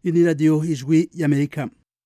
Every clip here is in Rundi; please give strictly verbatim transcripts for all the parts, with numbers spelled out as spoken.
Ini radio Ijwi y'Amerika.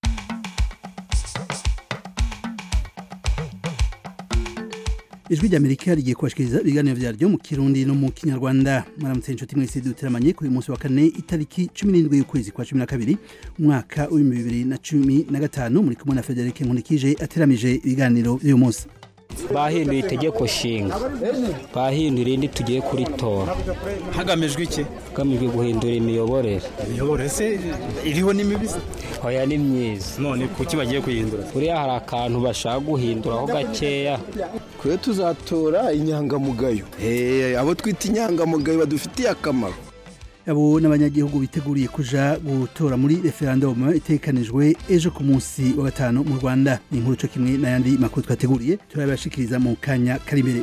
Ijwi ry'Amerika rigiye kubashikiriza ibiganiro vyaryo mu Kirundi no mu Kinyarwanda. Mwaramutse inshuti mwese duteramanye kuri munsi wa kane itariki cumi n'indwi y'ukwezi kwa cumi na kabiri umwaka wa bibiri na cumi na gatanu muri kumwe na Frederic Nkulikije ateramije ibiganiro vy'uyu munsi. Bahinduye itegeko shinga bahinduye irindi tugiye kuritora hagamijwe iki hagamijwe guhindura imiyoborere imiyoborere se iriho n'imibisi oya ni myiza none kuki bagiye kuyihindura kuriya hari akantu bashaka guhinduraho gakeya kwe tuzatora inyangamugayo eh abo twita inyangamugayo badufitiye akamaro. Abo n'abanyagihugu biteguriye kuja gutora muri referendum itekanijwe ejo ku munsi wa gatanu mu Rwanda. Ni inkuru cyo kimwe n'ayandi makuru twateguriye turabashikiriza mu kanya kari imbere.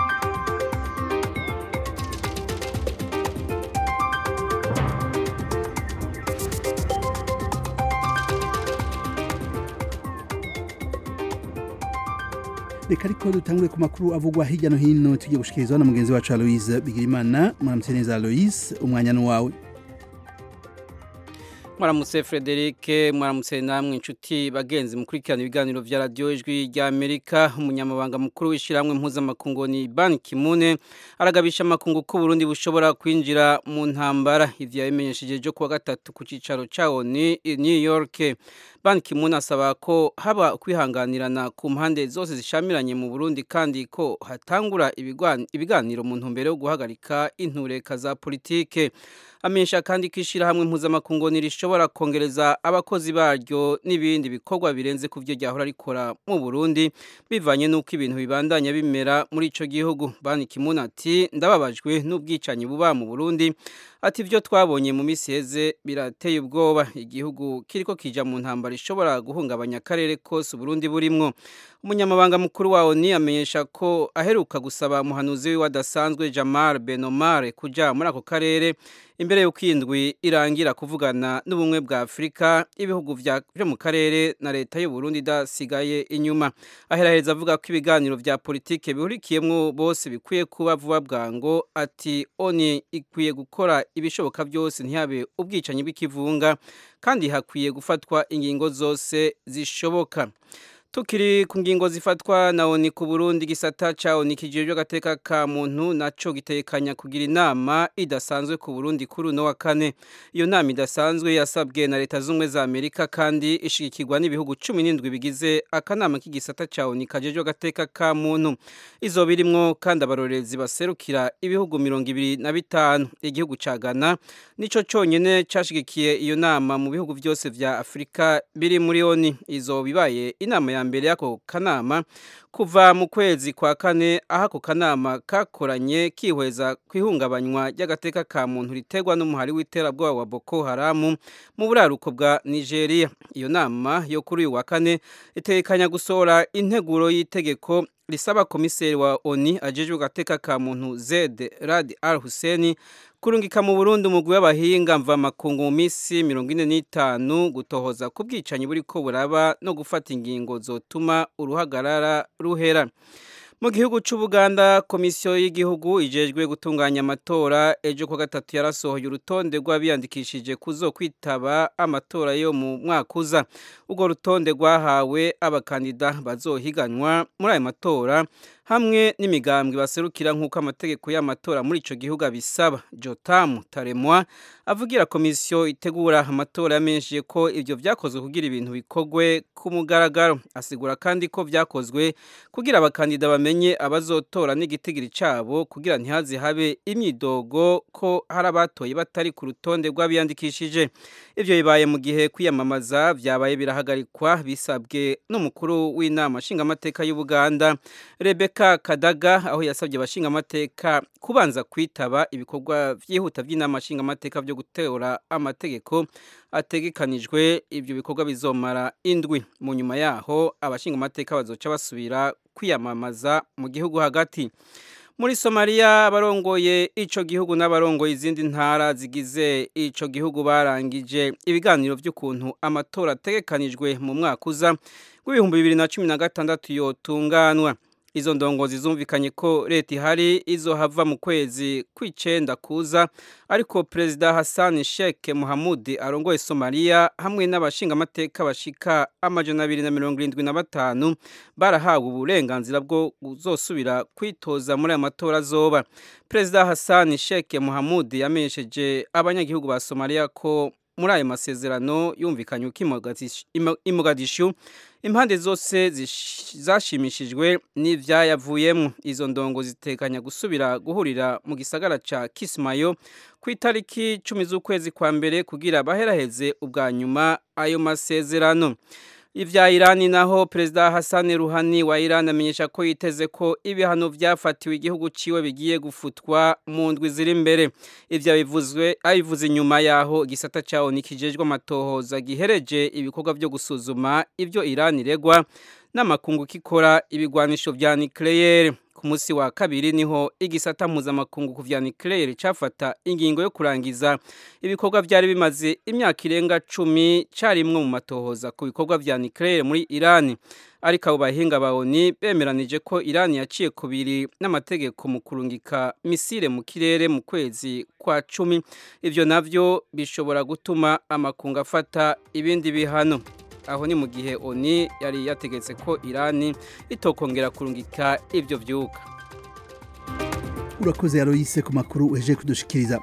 Reka ariko dutangure ku makuru avugwa hirya no hino tugiye gushikirizwa na mugenzi wacu Aloise Bigirimana. Mwaramutse neza Aloise, umwanya ni wawe. Mwaramutse Frederic, mwaramutse namwe inshuti bagenzi mukurikirana ibiganiro vya radio Ijwi ry'Amerika. Umunyamabanga mukuru w'ishiramwe mpuzamakungu ni Ban Ki-moon aragabisha amakungu ko Burundi bushobora kwinjira mu ntambara. Ivyo yabimenyesheje jo kuwa gatatu ku cicaro cawo ni New York. Ban Ki-moon asaba ko haba kwihanganirana ku mpande zose zishamiranye mu Burundi kandi ko hatangura ibiganiro mu ntumbero yo guhagarika intureka za politike. Amenyesha kandi kishira hamwe mpuzamakungu nirishobora kongereza abakozi baryo n'ibindi bikorwa birenze kuvyo ryahora rikora mu Burundi bivanye nuko ibintu bibandanya bimera muri ico gihugu. Ban Ki-moon ati ndababajwe n'ubwicanyi buba mu Burundi, ati ivyo twabonye mu misi heze birateye ubwoba. Igihugu kiriko kija mu ntambara ishobora guhungabanya akarere kose Burundi burimwo. Umunyamabanga mukuru wa O N U amenyesha ko aheruka gusaba muhanuzi we wadasanzwe Jamal Benomare kuja muri ako karere imbere yo kwindwi irangira kuvugana n'ubumwe bwa Afrika, ibihugu vya mu karere na leta y'u Burundi dasigaye inyuma. Aheraheza avuga ko ibiganiro vya politike bihurikiyemwo bose bikwiye kuba vuba bwango, ati O N U ikwiye gukora ibishoboka byose ntihabe ubwicanyi bw'ikivunga kandi hakwiye gufatwa ingingo zose zishoboka. Tukiri ku ngingo zifatwa na O N U ku Burundi, gisata ca O N U kijejwe gateka ka muntu naco gitekanya kugira inama idasanzwe ku Burundi kuri uno wa kane. Iyo nama idasanzwe yasabwe na leta z'umwe za Amerika kandi ishigikirwa n'ibihugu cumi n'indwi bigize akanama k'igisata ca O N U kajejwe gateka ka muntu. Izo birimwo kandi abarorerezi baserukira ibihugu mirongo ibiri na bitanu. Igihugu ca Ghana nico conyene cashigikiye iyo nama mu bihugu vyose vya Afrika biri muri O N U. Izo bibaye inama ya mbere yako kanama kuva mu kwezi kwa kane, aha ko kanama kakoranye kihweza kwihungabanywa ry'agateka ka muntu ritegwa n'umuhari w'iterabwoba wa Boko Haram mu buraruko bwa Nigeria. Iyo nama yo kuri uyu wa kane itekanya gusohora integuro y'itegeko risaba komiseri wa O N U ajejwe gateka ka muntu Zeid Rad Al Hussein kurungika mu Burundi umugwi w'abahinga mva makungu mu misi mirongo ine n'itanu gutohoza ku bwicanyi buriko buraba no gufata ingingo zotuma uruhagarara ruhera. Mu gihugu c'Ubuganda, komisiyo y'igihugu ijejwe gutunganya amatora ejo kwa gatatu yarasohoye urutonde rw'abiyandikishije kuzo kwitaba amatora yo mu mwaka uza. Urwo rutonde rwahawe abakandida bazohiganwa muri ayo matora hamwe n'imigambwe baserukira nk'uko amategeko y'amatora muri ico gihugu abisaba. Jotam Taremwa avugira komisiyo itegura amatora yamenyesheje ko ivyo vyakozwe kugira ibintu bikogwe ku mugaragaro. Asigura kandi ko vyakozwe kugira abakandida bamenye abazotora n'igitigiri cabo kugira ntihaze habe imyidogo ko hari abatoye batari ku rutonde rw'abiyandikishije. Ivyo bibaye mu gihe kwiyamamaza vyabaye birahagarikwa bisabwe n'umukuru w'inama nshingamateka y'Ubuganda Rebecca Kadaga, aho yasabye abashinga amateka kubanza kwitaba ibikorwa vyihuta vy'inama nshinga amateka vyo gutora amategeko ategekanijwe. Ivyo bikorwa bizomara indwi. Mu nyuma yaho abashinga amateka bazoca basubira kwiyamamaza mu gihugu hagati. Muri Somalia abarongoye ico gihugu n'abarongoye izindi ntara zigize ico gihugu barangije ibiganiro vy'ukuntu amatora ategekanijwe mu mwaka uza w'ibihumbi bibiri na cumi na gatandatu yotunganwa. izo ndongozi zumvikanye ko leta ihari izohava mu kwezi kw'icenda kuza ariko Perezida Hassan Sheikh Mohamud arongoye Somalia hamwe n'abashingamateka bashika amajana abiri na mirongo irindwi na batanu barahawe uburenganzira bwo kuzosubira kwitoza muri aya matora azoba. Perezida Hassan Sheikh Mohamud yamenyesheje abanyagihugu ba Somalia ko muri ayo masezerano yumvikanye uko i Mogadishu impande zose zashimishijwe n'ivyayavuyemo. Izo ndongo zitekanya gusubira guhurira mu gisagara ca Kismayo ku itariki cumi z'ukwezi kwa mbere kugira baheraheze ubwa nyuma ayo masezerano. Ivya Irani naho Perezida Hassan Rouhani wa Iran amenyesha ko yiteze ko ibihano vyafatiwe igihugu ciwe bigiye gufutwa mu ndwi ziri imbere. Ivyo bivuzwe abivuze nyuma yaho igisata cawo nikijejwe amatohoza gihereje ibikorwa vyo gusuzuma ivyo Iran iregwa n'amakungu kikora ibigwanisho vya nucleaire. Ku munsi wa kabiri niho igisata mpuzamakungu ku vya nucleaire cafata ingingo yo kurangiza ibikorwa vyari bimaze imyaka irenga cumi carimwe mu matohoza ku bikorwa vya nucleaire muri Iran. Ariko abo bahinga baoni bemeranije ko Iran yaciye kubiri n'amategeko mu kurungika misile mu kirere mu kwezi kwa cumi. Ivyo navyo bishobora gutuma amakungu afata ibindi bihano. Aho ni mu gihe oni yari yategetse ko Irani itokongera kurungika ivyo vyuka. Urakoze Aloise ku makuru uheje kudushikiriza.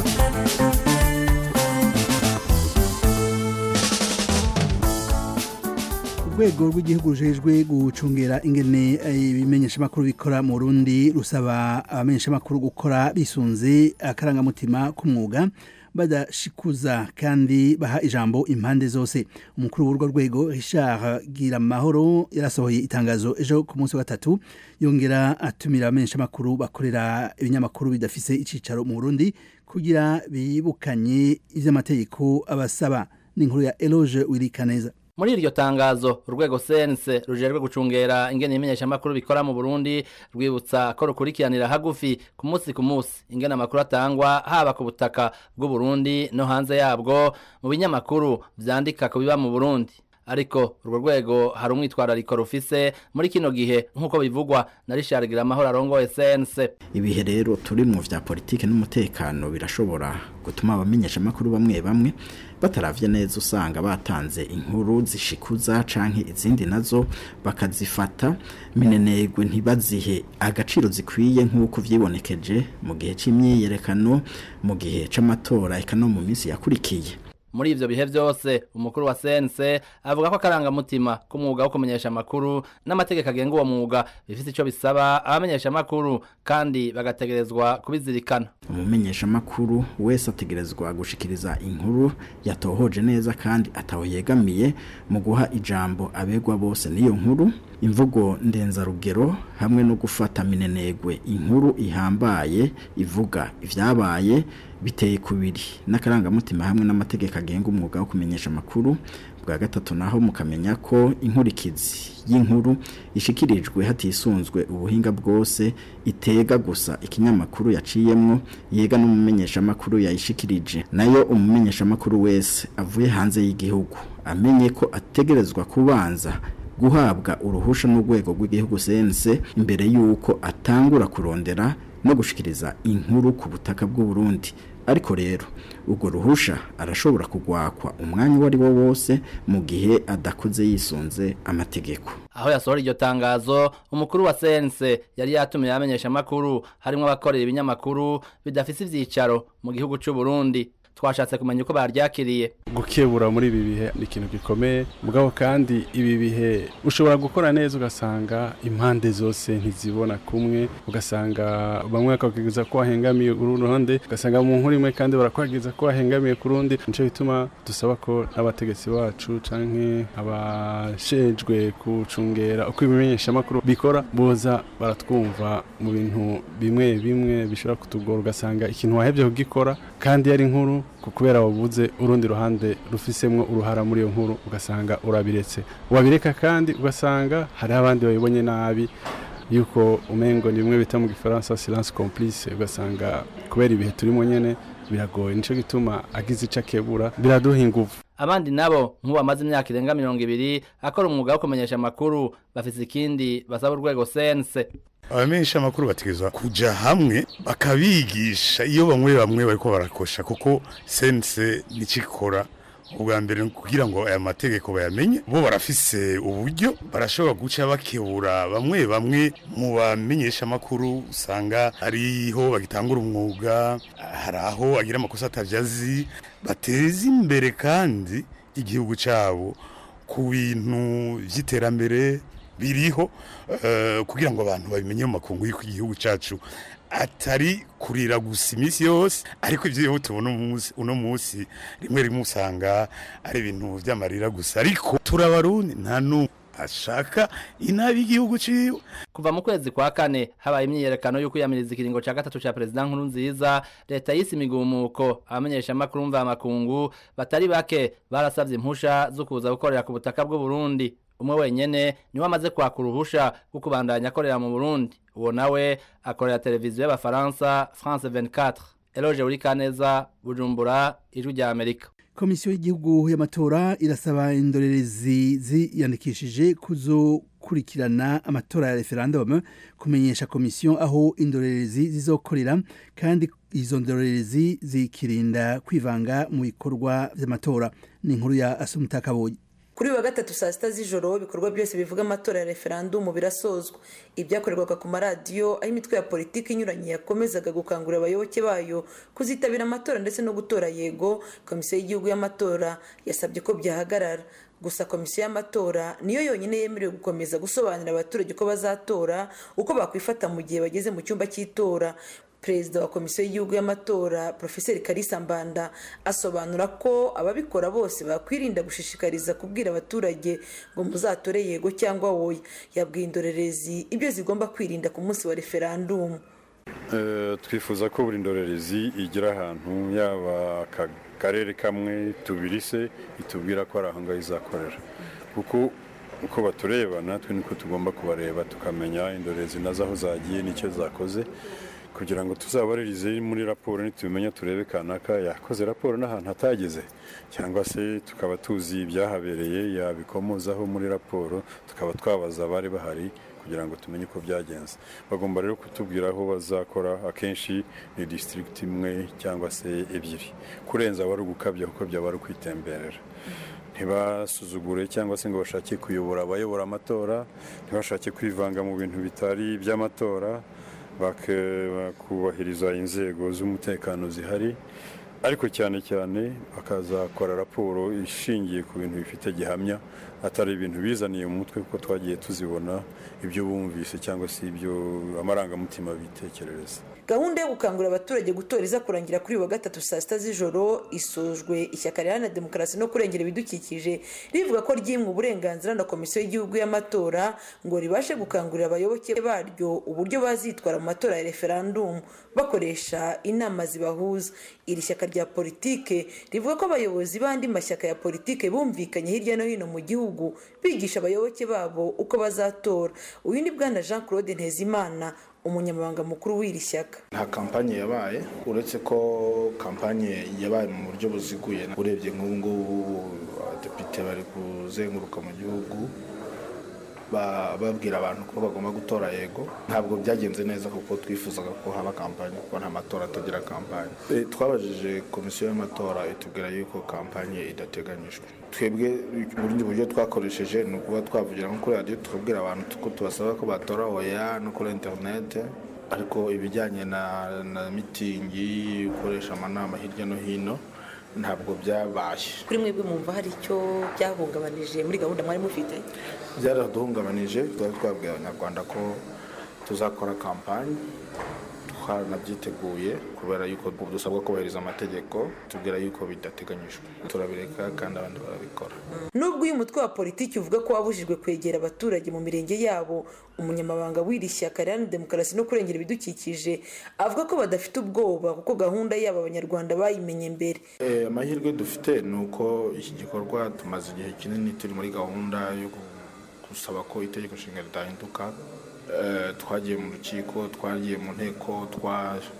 Urwego rw'igihugu rujejwe gucungera ingene ibimenyesha makuru bikora mu Burundi rusaba abamenyesha makuru gukora bisunze akarangamutima k'umwuga badashikuza kandi baha ijambo impande zose. Umukuru w'urwo rwego Richard Giramahoro yarasohoye itangazo ejo ku munsi wa gatatu yongera atumira abamenyesha makuru bakorera ibinyamakuru bidafise icicaro mu Burundi kugira bibukanye ivy'amategeko abasaba. Ni inkuru ya Eloge Wirikaneza. Muri iryo tangazo urwego C N C rujerwe gucungera ingene imenyesha makuru bikora mu Burundi rwibutsa ko rukurikiranira hagufi ku munsi ku munsi ingene amakuru atangwa haba ku butaka bw'u Burundi no hanze yabwo mu binyamakuru vyandika ko biba mu Burundi. Ariko urwo rwego hari umwitwarariko rufise muri kino gihe nkuko bivugwa na Richard Giramahoro arongoye C N C. Ibihe rero turi mu vya politike n'umutekano birashobora gutuma abamenyesha makuru bamwe bamwe bataravye neza usanga batanze inkuru zishikuza canke izindi nazo bakazifata minenegwe ntibazihe agaciro zikwiye nkuko vyibonekeje mu gihe c'imyiyerekano mu gihe c'amatora eka no mu minsi yakurikiye. Muri ivyo bihe vyose umukuru wa C N C avuga ko akaranga mutima k'umwuga wo kumenyesha amakuru n'amategeko agenga uwo mwuga bifite ico bisaba abamenyesha amakuru kandi bagategerezwa kubizirikana. Umumenyesha amakuru wese ategerezwa gushikiriza inkuru yatohoje neza kandi ataho yegamiye mu guha ijambo abegwa bose niyo nkuru. Imvugo ndenza rugero hamwe no gufata minenegwe inkuru ihambaye ivuga ivyabaye biteye kubiri n'akaranga mutima hamwe n'amategeko agenga umwuga wo kumenyesha amakuru. Bwa gatatu naho mukamenya ko inkurikizi y'inkuru ishikirijwe hatisunzwe ubuhinga bwose itega gusa ikinyamakuru yaciyemwo yega n'umumenyesha amakuru yayishikirije. Nayo umumenyesha amakuru wese avuye hanze y'igihugu amenye ko ategerezwa kubanza guhabwa uruhusha n'urwego rw'igihugu C N C imbere yuko atangura kurondera no gushikiriza inkuru ku butaka bw'u Burundi. Ariko rero ubwo ruhusha arashobora kugwakwa umwanya wari wo wose mu gihe adakoze yisunze amategeko. Aho yasohora iryo tangazo umukuru wa C N C yari yatumiye abamenyesha amakuru harimo abakorera ibinyamakuru bidafise ivyicaro mu gihugu c'u Burundi. Twashatse kumenya uko baryakiriye. Gukebura muri ibi bihe ni ikintu gikomeye mugabo kandi ibi bihe ushobora gukora neza ugasanga impande zose ntizibona kumwe ugasanga bamwe bakageza ko ahengamiye uruhande ugasanga mu nkuru imwe kandi barakwageza ko ahengamiye kurundi. Nico bituma dusaba ko abategetsi bacu canke abashejwe kucungera uko ibimenyesha makuru bikora boza baratwumva mu bintu bimwe bimwe bishobora kutugora ugasanga ikintu wahevye kugikora kandi yari inkuru kubera wabuze urundi ruhande rufisemwo uruhara muri iyo nkuru ugasanga urabiretse wabireka kandi ugasanga hari abandi babibonye nabi yuko umengo ni bimwe bita mu gifaransa silence complice ugasanga kubera ibihe turimo nyene biragoye. Nico gituma agize icakebura biraduha ingufu. abandi nabo nk'ubu bamaze imyaka irenga mirongo ibiri akora umwuga wo kumenyesha amakuru bafise ikindi basaba urwego C N C. Abamenyesha amakuru bategezwa kuja hamwe bakabigisha iyo bamwe bamwe bariko barakosha kuko C N C nicikora ubwa mbere kugira ngo aya mategeko bayamenye bo barafise uburyo barashobora guca bakebura bamwe bamwe mu bamenyesha amakuru usanga ariho bagitangura umwuga haraho agira amakosa atavyazi bateza imbere kandi igihugu cabo ku bintu vy'iterambere biriho uh, kugira ngo abantu babimenye mu makungu y'iko igihugu cacu atari kurira gusa imisi yose ariko ivyo tubona umunsi uno munsi rimwe rimwe usanga ari ibintu vy'amarira gusa ariko turabarundi nta nu ashaka inabi igihugu ciwe. Kuva mu kwezi kwa kane habaye imyiyerekano yo kwiyamiriza ikiringo ca gatatu ca president Nkurunziza leta yise imigumuko abamenyesha amakuru mva makungu batari bake barasavye impusha zo kuza gukorera ku butaka bw'u Burundi. Umwe wenyene niwe amaze kwaka uruhusha rwo kubandanya akorera mu Burundi, uwo nawe akorera televiziyo y'Abafaransa France vingt-quatre. Eloge Urikaneza, Bujumbura, Ijwi rya Amerika. Komisiyo y'igihugu y'amatora irasaba indorerezi ziyandikishije kuzokurikirana amatora ya referendum kumenyesha komisiyo aho indorerezi zizokorera kandi izo ndorerezi zikirinda kwivanga mu bikorwa by'amatora. Ni inkuru ya Asumta Kaboyi. Kuri wa gatatu saa sita z'ijoro bikorwa byose bivuga amatora ya referendum birasozwa. Ibyakorerwaga ku maradiyo aho imitwe ya politiki inyuranye yakomezaga gukangurira abayoboke bayo kuzitabira amatora ndetse no gutora yego. Komisiyo y'igihugu y'amatora yasabye ko byahagarara. Gusa komisiyo y'amatora niyo yonyine yemerewe gukomeza gusobanurira abaturage ko bazatora uko bakwifata mu gihe bageze mu cyumba cy'itora. Perezida wa komisiyo y'igihugu y'amatora Professor Kalisa Mbanda asobanura ko ababikora bose bakwirinda gushishikariza kubwira abaturage ngo muzatore yego cyangwa oya. Yabwiye indorerezi ibyo zigomba kwirinda ku munsi wa referendum. Uh, twifuza ko buri ndorerezi igira ahantu yaba akarere kamwe tubirise itubwira ko ari aho ngaho izakorera kuko uko batureba natwe niko tugomba kubareba tukamenya indorerezi nazo aho zagiye n'icyo zakoze kugira ngo tuzabaririze muri raporo nitubimenya turebe kanaka yakoze raporo n'ahantu hatageze cyangwa se tukaba tuzi ibyahabereye yabikomozaho muri raporo tukaba twabaza bari bahari kugira ngo tumenye uko byagenze. Bagomba rero kutubwira aho bazakora akenshi ni district imwe cyangwa se ebyiri kurenza wari gukabya kuko byaba ari kwitemberera. Ntibasuzugure cyangwa se ngo bashake kuyobora abayobora amatora, ntibashake kwivanga mu bintu bitari by'amatora, bakubahiriza inzego z'umutekano zihari ariko cyane cyane bakazakora raporo ishingiye ku bintu bifite gihamya atari ibintu bizaniye mu mutwe kuko twagiye tuzibona ibyo bumvise cyangwa se ibyo amarangamutima bitekerereza. Gahunda yo gukangurira abaturage gutora iza kurangira kuri wa gatatu saa sita z'ijoro isojwe ishyaka riharanira demokarasi no kurengera ibidukikije rivuga ko ryimwe uburenganzira na komisiyo y'igihugu y'amatora ngo ribashe gukangurira abayoboke baryo uburyo bazitwara mu matora ya referendum bakoresha inama zibahuza. Iri shyaka rya politike rivuga ko abayobozi bandi mashyaka ya politike bumvikanye hirya no hino mu gihugu bigisha abayoboke babo uko bazatora. Uyu ni bwana Jean Claude Ntezimana, umunyamabanga mukuru w'iri shyaka. Nta kampanye yabaye uretse ko kampanye yabaye mu buryo buziguye. Urebye nk'ubu ngubu abadepite bari kuzenguruka mu gihugu babwira abantu ko bagomba gutora yego. Ntabwo byagenze neza kuko twifuzaga ko haba kampanye kuko nta matora atagira kampanye. E, twabajije komisiyo y'amatora itubwira yuko kampanye idateganyijwe. Twebwe ubundi buryo twakoresheje ni ukuba twavugira nko kuri radio tukabwira abantu ko tubasaba ko batora oya no kuri internet ariko ibijyanye na, na mitingi ukoresha amanama hirya no hino ntabwo byabaye. Kuri mwebwe mumva hari icyo byahungabanije muri gahunda mwari mufite? Byaraduhungabanije. Twari twabwiye abanyarwanda ko tuzakora kampanye twanabyiteguye kubera yuko dusabwa kubahiriza amategeko tubwira yuko bidateganyijwe turabireka kandi abandi barabikora. Nubwo uyu mutwe wa politiki uvuga ko wabujijwe kwegera abaturage mu mirenge yabo, umunyamabanga w'iri shyaka riharanira demokarasi no kurengera ibidukikije avuga ko badafite ubwoba kuko gahunda yabo abanyarwanda bayimenye mbere. Eh, amahirwe dufite ni uko iki gikorwa tumaze igihe kinini turi muri gahunda yo gusaba ko itegeko nshinga ridahinduka. Uh, twagiye mu rukiko, twagiye mu nteko,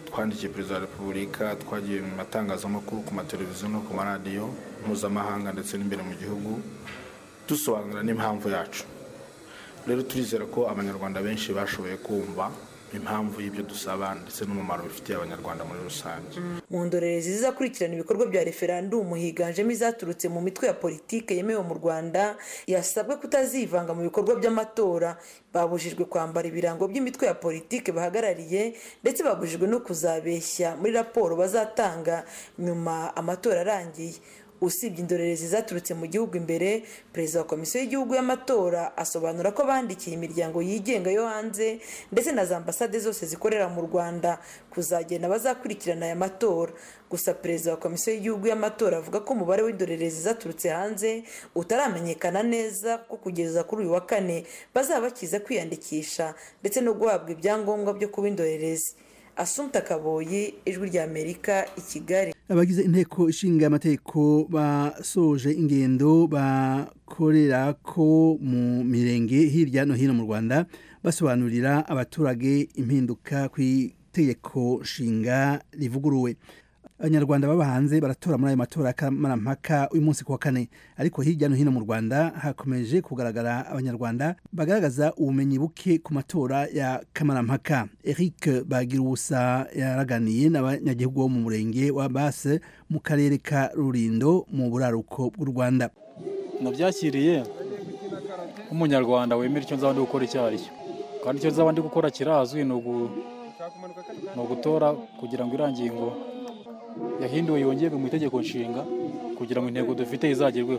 twandikiye perezida wa repubulika, twagiye mu matangazamakuru, ku mateleviziyo no ku maradiyo mpuzamahanga ndetse n'imbere mu gihugu dusobanura n'impamvu yacu. Rero turizera ko abanyarwanda benshi bashoboye kumva impamvu y'ibyo dusaba ndetse n'umumaro bifitiye abanyarwanda muri rusange. Mu ndorerezi zizakurikirana ibikorwa bya referendum higanjemo izaturutse mu mitwe ya politike yemewe mu Rwanda yasabwe kutazivanga mu bikorwa by'amatora, babujijwe kwambara ibirango by'imitwe ya politike bahagarariye ndetse babujijwe no kuzabeshya muri raporo bazatanga nyuma amatora arangiye. Usibye indorerezi zaturutse mu gihugu imbere, perezida wa komisiyo y'igihugu y'amatora asobanura ko bandikiye imiryango yigenga yo hanze ndetse na za ambasade zose zikorera mu Rwanda kuzagenda bazakurikirana aya matora. Gusa perezida wa komisiyo y'igihugu y'amatora avuga ko umubare w'indorerezi zaturutse hanze utaramenyekana neza, ko kugeza kuri uyu wa kane bazaba bakiza kwiyandikisha ndetse no guhabwa ibyangombwa byo kuba indorerezi. Assumpta Kaboyi, Ijwi rya Amerika, i Kigali. Abagize inteko ishinga amategeko basoje ingendo bakorera ko mu mirenge hirya no hino mu Rwanda basobanurira abaturage impinduka ku itegeko nshinga rivuguruwe. Abanyarwanda baba hanze baratora muri ayo matora kamarampaka uyu munsi kuwa kane, ariko hirya no hino mu Rwanda hakomeje kugaragara abanyarwanda bagaragaza ubumenyi buke ku matora ya kamarampaka. Eric Bagirusa yaraganiye n'abanyagihugu bo mu murenge wa Base mu karere ka Rulindo mu buraruko bw'u Rwanda. Nabyakiriye umunyarwanda wemera icyo nzaba ndi gukora icyari cyo, kandi icyo nzaba ndi gukora kirazwi no gutora kugira ngo irangingo yahinduwe yongerwe mu itegeko nshinga kugira ngo intego dufite izagerweho.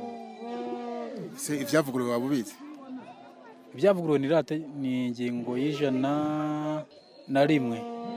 Se ivyavuguruwe wabubizi? Ivyavuguruwe ni rate ni ingingo y'ijana na rimwe.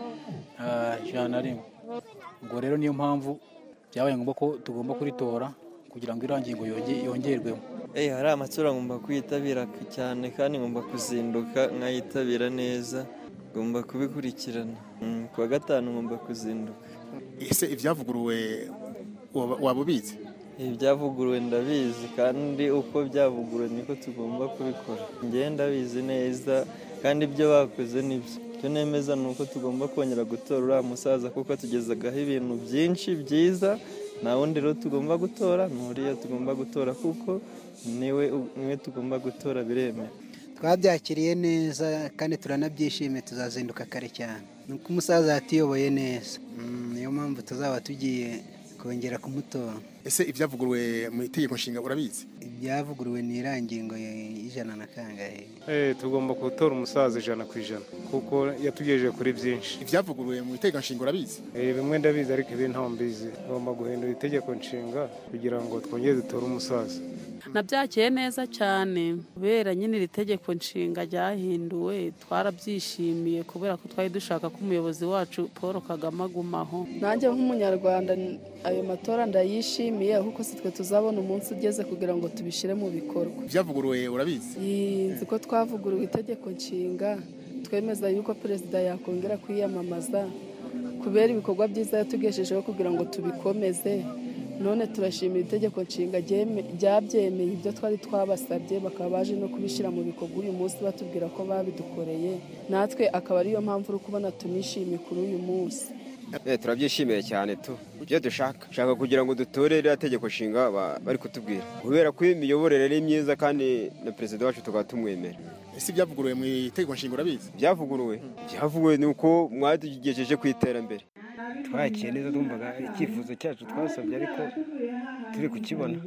Ah, ijana na rimwe. Ubwo rero niyo mpamvu byabaye ngombwa ko tugomba kuritora kugira ngo irangingo yongerwemo. Eh, hari amatora ngomba kwitabira cyane kandi ngomba kuzinduka nkayitabira neza, ngomba kubikurikirana. Mm, kuwa gatanu ngomba kuzinduka. Ese ivyavuguruwe wabubizi? Ibyavuguruwe ndabizi, kandi uko byavuguruwe niko tugomba kubikora. Ngiye ndabizi neza kandi ibyo bakoze nibyo. Cyo nemeza nuko tugomba kongera gutora uriya musaza kuko tugezagaho ibintu byinshi byiza, na wundi rero tugomba gutora nuriya tugomba gutora kuko niwe niwe tugomba gutora bireme. Twabyakiriye neza kandi turanabyishimiye, tuzazinduka kare cyane. Nuko umusaza yatiyoboye neza, niyo mpamvu tuzaba tugiye kongera kumutora. Ese ivyavuguruwe mu itegeko nshinga urabizi? Ibyavuguruwe ni irangingo y'ijana na kangahe. Eh, tugomba gutora umusaza ijana ku ijana kuko yatugejeje kuri byinshi. Ivyavuguruwe mu itegeko nshinga urabizi? Eh, bimwe ndabizi ariko ibi nta mbizi. Tugomba guhindura itegeko nshinga kugira ngo twongere dutore umusaza. Nabyakiye neza cyane kubera nyine iri tegeko nshinga ryahinduwe, twarabyishimiye kubera ko twari dushaka ko umuyobozi wacu Paul Kagame agumaho. Nanjye nk'umunyarwanda ayo matora ndayishimiye kuko sitwe tuzabona umunsi ugeze kugira ngo tubishire mu bikorwa. Byavuguruwe urabizi? Nzi ko twavuguruwe itegeko nshinga, twemeza yuko perezida yakongera kwiyamamaza kubera ibikorwa byiza yatugejejeho kugira ngo tubikomeze. None turashimira itegeko nshinga ryabyemeye ibyo twari twabasabye, bakaba baje no kubishyira mu bikorwa uyu munsi batubwira ko babidukoreye, natwe akaba ariyo mpamvu uri kubona tunishimiye kuri uyu munsi. Eh, turabyishimiye cyane tu ibyo dushaka shaka kugira ngo dutore iriya tegeko nshinga bari kutubwira kubera ko imiyoborere ari myiza kandi na perezida wacu tugatumwemera. Ese byavuguruwe mu itegeko nshinga urabizi? Byavuguruwe byavuguruwe nuko mwatugejeje ku iterambere. Twakiye neza, twumvaga icyifuzo cyacu twasabye ariko turi kukibona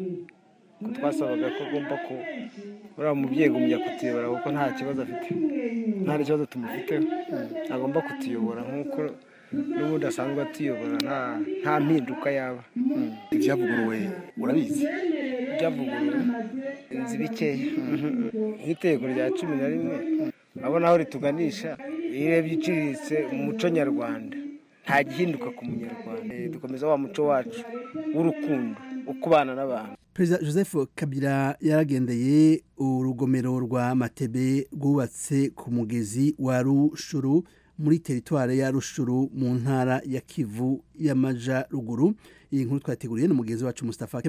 ko twasabaga ko agomba ko uriya mubyeyi gumya kutuyobora kuko nta kibazo afite, nta kibazo tumufiteho, agomba kutuyobora nk'uko n'ubundi asanzwe atuyobora, nta nta mpinduka yaba. Ibyavuguruwe urabizi? Byavuguruwe nzi bikeya nk'iteko rya cumi na rimwe abona aho rituganisha, iyo urebye iciriritse mu muco nyarwanda nta gihinduka ku munyarwanda, dukomeza wa muco wacu w'urukundo ukubana n'abantu. Perezida Joseph Kabila yaragendeye urugomero rwa Matebe rwubatse ku mugezi wa Rushuru muri teritware ya Rushuru mu ntara ya Kivu y'Amaja ruguru. Iyi nkuru twateguriye n'umugezi wacu Mustafa Kemal.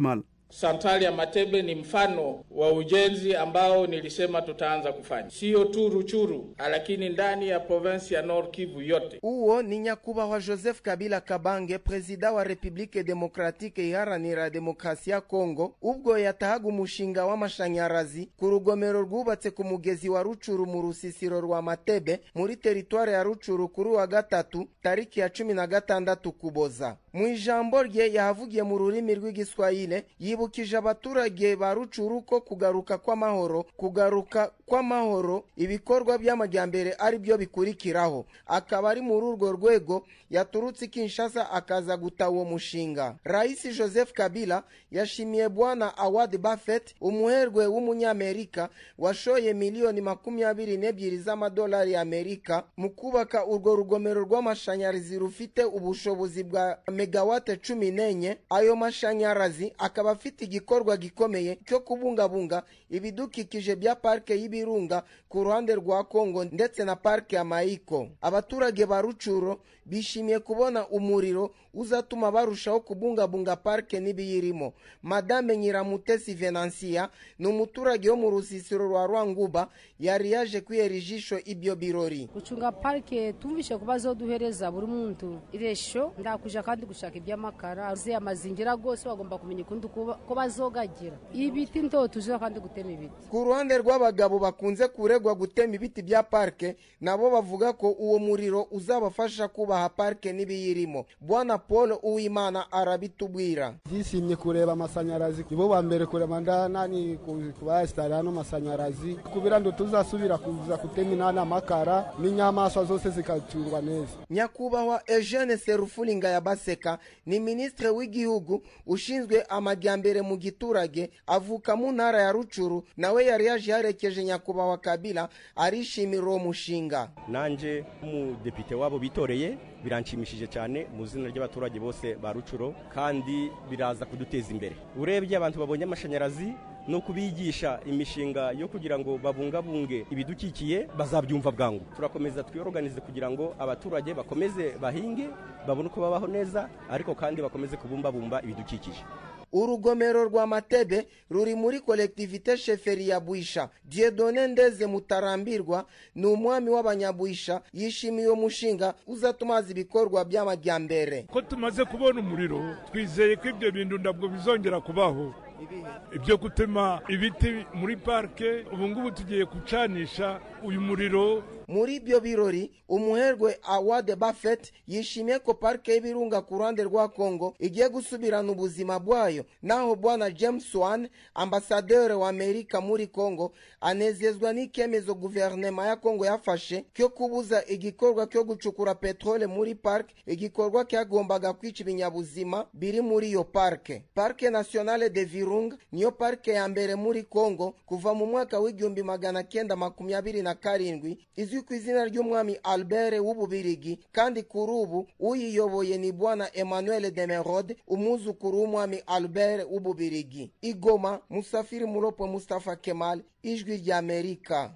Santrali ya Matebe ni mfano wa ujenzi ambao nilisema tutaanza kufanya, sio tu Ruchuru, lakini ndani ya province ya Nord Kivu yote. Uwo ni nyakubahwa Joseph Kabila Kabange, prezida wa Republike Demokratike iharanira demokrasi ya Kongo, ubwo yatahaga umushinga w'amashanyarazi ku rugomero rwubatse ku mugezi wa Ruchuru mu rusisiro rwa Matebe muri teritware ya Ruchuru kuri wa gatatu tariki ya cumi na gatandatu Kuboza. Mu ijambo rye yahavugiye mu rurimi rw'igiswahili yibukije abaturage ba Ruchuru ko kugaruka kw'amahoro kugaruka kw'amahoro ibikorwa by'amajyambere ari byo bikurikiraho. Akaba ari muri urwo rwego yaturutse Kinshasa akaza guta uwo mushinga. Rais Joseph Kabila yashimiye bwana Awad Buffett, umuherwe w'umunyamerika washoye miliyoni makumyabiri n'ebyiri z'amadolari ya Amerika mu kubaka urwo rugomero rw'amashanyarazi rufite ubushobozi bwa megawate cumi n'enye. Ayo mashanyarazi akaba afite igikorwa gikomeye cyo kubungabunga ibidukikije bya parke y'ibirunga ku ruhande rwa Kongo ndetse na parke ya Maiko. Abaturage ba Ruchuru bishimiye kubona umuriro uzatuma barushaho kubungabunga parke n'ibiyirimo. Madame Nyiramutesi Venansia ni umuturage wo mu rusisiro rwa Rwanguba yari yaje kwihera ijisho ibyo birori. Gucunga parke tumvishe kubazo duhereza buri muntu iresho ndakuja kandi gushaka iby'amakara aruze amazingira gose bagomba kumenya kundi ko bazogagira ibiti ndo tuje kandi gutema ibiti. Ku ruhande rw'abagabo bakunze kuregwa gutema ibiti bya parke nabo bavuga ko uwo muriro uzabafasha kubaha parke n'ibiyirimo. Bwana Paul Uwimana arabitubwira. Dishimye kureba amasanyarazi ibo bambere kureba ndanani kubastara hano masanyarazi kubira ndo tuzasubira kuza kutema inana makara n'inyamaswa zose zikacurwa neza. Nyakubahwa Eugene Serufulinga ya Baseka ni ministre w'igihugu ushinzwe amajyambere mu giturage avuka mu ntara ya Ruchuru, nawe yari yaje yarekeje nyakubahwa Kabila arishimira uwo mushinga. Nanje mu depite wabo bitoreye biranshimishije cyane mu zina ry'abaturage bose ba Ruchuru kandi biraza kuduteza imbere. Urebye abantu babonye amashanyarazi no kubigisha imishinga yo kugira ngo babungabunge ibidukikiye bazabyumva bwangu. Turakomeza twiorganize kugira ngo abaturage bakomeze bahinge babone uko babaho neza ariko kandi bakomeze kubumbabumba ibidukikije. Urugomero rwa Matebe ruri muri kolektivite sheferi ya Buisha. Dieudonne Ndeze Mutarambirwa ni umwami w'abanyabwisha yishimiye uwo mushinga uzatumaza ibikorwa by'amajyambere. Ko tumaze kubona umuriro twizeye ko ibyo bintu ndabwo bizongera kubaho. Ibyo gutema ibiti muri parke ubu ngubu tugiye kucanisha uyu muriro. Muri ibyo birori umuherwe Awad Buffett yishimiye ko parke y'ibirunga ku ruhande rwa Kongo igiye gusubirana ubuzima bwayo, naho bwana James Wan ambasaderi wa Amerika muri Kongo anezezwa n'ikemezo guverinoma ya Kongo yafashe cyo kubuza igikorwa cyo gucukura petrole muri parke, igikorwa cyagombaga kwica ibinyabuzima biri muri iyo parke. Parke Nationale de Virunga niyo parke ya mbere muri Kongo kuva mu mwaka w'igihumbi magana kenda makumyabiri na karindwi izwi ku izina ry'umwami Albert w'Ububirigi, kandi kuri ubu uyiyoboye ni bwana Emmanuel de Merode umwuzukuru w'umwami Albert w'Ububirigi. Igoma, Musafiri Muropo Mustafa Kemal, Ijwi rya Amerika.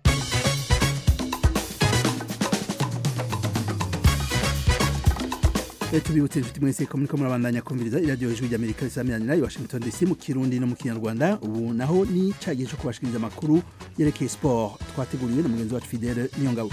tubibutse inshuti mwese ko muriko murabandanya kumviriza iradiyo Ijwi rya Amerika risamirana i Washington D C mu Kirundi no mu Kinyarwanda. Ubu naho ni cagiye cyo kubashikiriza amakuru yerekeye sport twateguriwe na mugenzi wacu Fidele Niyongabo.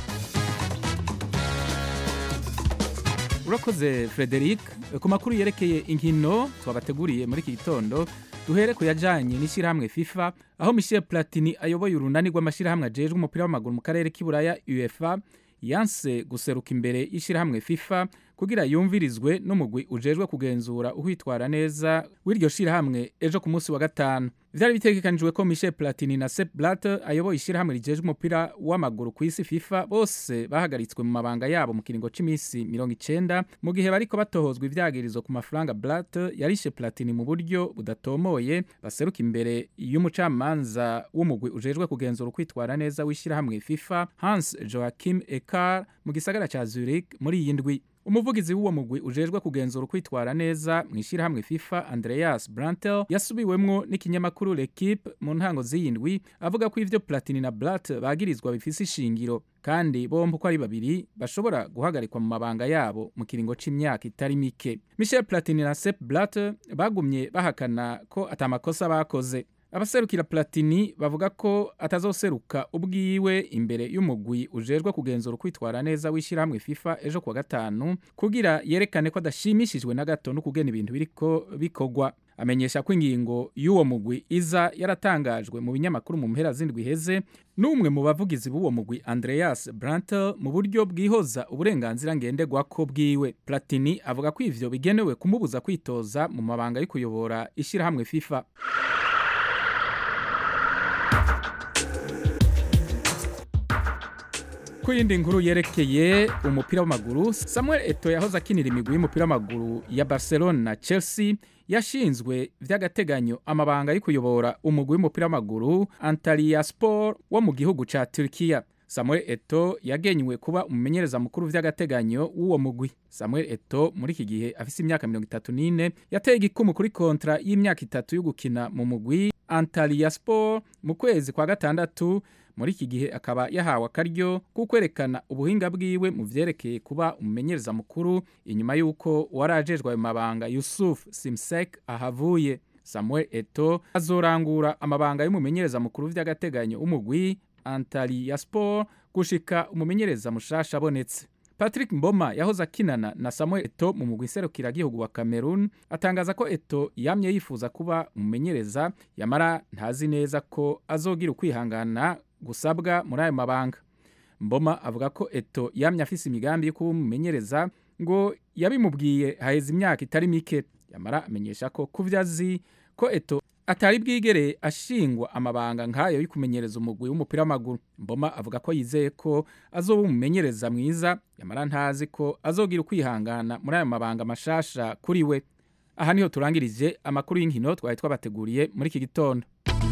Urakoze Frederic. Ku makuru yerekeye inkino twabateguriye muri iki gitondo duhere ku yajanye n'ishirahamwe FIFA, aho Michel Platini ayoboye urunani rw'amashirahamwe ajejwe umupira w'amaguru mu karere k'Iburaya UEFA yanse guseruka imbere y'ishirahamwe FIFA kugira yumvirizwe n'umugwi ujejwe kugenzura uhitwara neza w'iryo shirahamwe ejo ku munsi wa gatanu. Vyari bitegekanijwe ko Michel Platini na Sepp Blatter ayoboye ishirahamwe rijejwe umupira w'amaguru ku isi FIFA bose bahagaritswe mu mabanga yabo mu kiringo c'imisi mirongo icenda mu gihe bariko batohozwa ivyagirizo ku mafaranga Blatter yarishe Platini mu buryo budatomoye baseruka imbere y'umucamanza w'umugwi ujejwe kugenzura ukwitwara neza w'ishirahamwe FIFA Hans Joachim Eckar mu gisagara ca Zurich muri iyi ndwi. Umuvugizi w'uwo mugwi ujejwe kugenzura ukwitwara neza mu ishirahamwe FIFA Andreas Brantel yasubiwemwo n'ikinyamakuru L'Equipe mu ntango z'iyindwi avuga ko ivyo Platini na Blatter bagirizwa bifise ishingiro. kandi bombi uko ari babiri bashobora guhagarikwa mu mabanga yabo mu kiringo c'imyaka itari mike. Michel Platini na Sepp Blatter bagumye bahakana ko atamakosa bakoze. Abaserukira Platini bavuga ko atazoseruka ubwiwe imbere y'umugwi ujejwe kugenzura kwitwara neza w'ishyirahamwe FIFA ejo kuwa gatanu kugira yerekane ko adashimishijwe na gato no kugena ibintu biriko bikogwa. Amenyesha ko ingingo y'uwo mugwi iza yaratangajwe mu binyamakuru mu mpera z'indwi heze n'umwe mu bavugizi b'uwo mugwi Andreas Brantel mu buryo bwihoza uburenganzira ngendegwako bwiwe. Platini avuga ko ivyo bigenewe kumubuza kwitoza mu mabanga yo kuyobora ishyirahamwe FIFA. Kuyindi nkuru yerekeye umupira w'amaguru, Samuel Eto'o yahoze akinira imigwi y'umupira w'amaguru ya Barcelona na Chelsea yashinzwe vy'agateganyo amabanga yo kuyobora umugwi w'umupira w'amaguru Antalyaspor wo mu gihugu ca Turkiya. Samuel Eto'o yagenywe kuba umumenyereza mukuru vy'agateganyo w'uwo mugwi. Samuel Eto'o muri iki gihe afise imyaka mirongo itatu n'ine yateye igikumu kuri kontra y'imyaka itatu yo gukina mu mugwi Antalyaspor mu kwezi kwa gatandatu. Muri iki gihe akaba yahawe akaryo kukwerekana ubuhinga bwiwe mu vyerekeye kuba umumenyereza mukuru inyuma yuko warajejwe ayo mabanga Yusuf Simsek ahavuye. Samuel Eto'o azorangura amabanga y'umumenyereza mukuru vy'agateganyo umugwi Antalyaspor gushika umumenyereza mushasha abonetse. Patrick Mboma yahoze akinana na Samuel Eto'o mu mugwi serukiragihugu wa Cameroon atangaza ko Eto'o yamye yifuza kuba umumenyereza yamara ntazi neza ko azogira ukwihangana gusabwa muri ayo mabanga. Mboma avuga ko Eto'o yamye afise imigambi yo kuba umumenyereza ngo yabimubwiye haheze imyaka itari mike, yamara amenyesha ko kuvyazi ko Eto'o atari bwigere ashingwa amabanga nk'ayo yo kumenyereza umugwi w'umupira w'amaguru. Mboma avuga ko yizeye ko azoba umumenyereza mwiza, yamara ntazi ko azogira ukwihangana muri ayo mabanga mashasha kuri we. Aha niho turangirije amakuru y'inkino twari twabateguriye muri iki gitondo.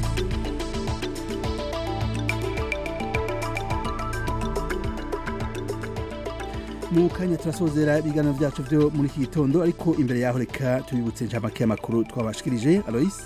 Mu kanya turasozera ibiganiro byacu byo muri iki gitondo, ariko imbere yaho reka tubibutse inshamake y'amakuru twabashikirije. Alois.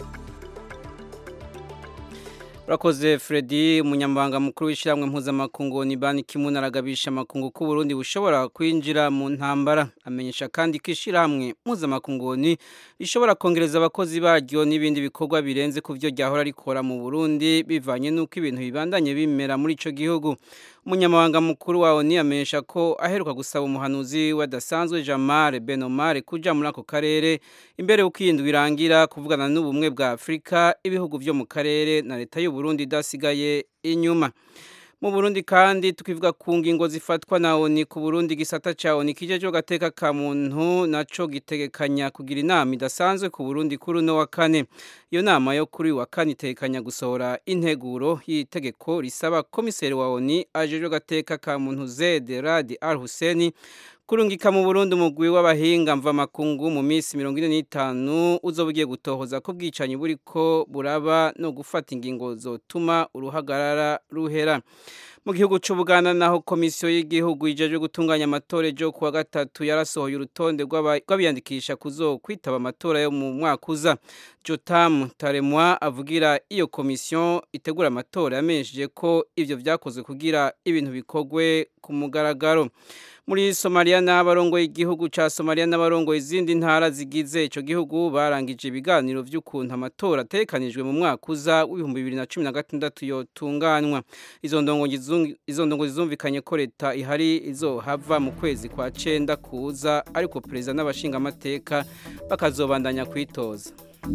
Urakoze Freddy. Umunyamabanga mukuru w'ishyirahamwe mpuzamakungu ni Ban Ki-moon aragabisha amakungu ko Burundi bushobora kwinjira mu ntambara. Amenyesha kandi ko ishyirahamwe mpuzamakungu ni rishobora kongereza abakozi baryo n'ibindi bikorwa birenze ku byo ryahora rikora mu Burundi bivanye n'uko ibintu bibandanye bimera muri ico gihugu. Umunyamabanga mukuru wa O N U amenyesha ko aheruka gusaba umuhanuzi wadasanzwe Jamare Benomare kuja muri ako karere imbere ukindwa irangira kuvugana n'ubumwe bwa Afrika, ibihugu byo mu karere na leta y'u Burundi idasigaye inyuma. Mu Burundi kandi tukivuga ku ngingo zifatwa na O N U ku Burundi, gisata ca O N U kijeje gateka ka muntu naco gitegekanya kugira inama idasanzwe ku Burundi kuri no wa kane. Iyo nama yo kuri wa kane itekanya gusohora integuro y'itegeko risaba komiseri wa O N U ajeje gateka ka muntu Zeid Rad Al Hussein kurungika mu Burundi umugwi w'abahinga mva makungu mu minsi mirongo ine n'itanu uzobugiye gutohoza ko bwicanyi buriko buraba no gufata ingingo zotuma uruhagarara ruhera. Mu gihugu c'Ubuganda naho komisiyo y'igihugu ijeje gutunganya amatora ejo kuwa gatatu yarasohoye urutonde rw'abiyandikisha kuzokwitaba amatora yo mu mwaka uza. Jotam Taremwa avugira iyo komisiyo itegura amatora yamenyesheje ko ivyo vyakozwe kugira ibintu bikogwe ku mugaragaro. Muri Somalia n'abarongo y'igihugu ca Somalia n'abarongo izindi ntara zigize ico gihugu barangije ibiganiro vy'ukuntu amatora atekanijwe mu mwaka uza w'ibihumbi bibiri na cumi na gatandatu yotunganwa. Izo ndongo izo ndongo zizumvikanye ko leta ihari izohava mu kwezi kwa cenda kuza, ariko perezida n'abashinga amateka bakazobandanya kwitoza.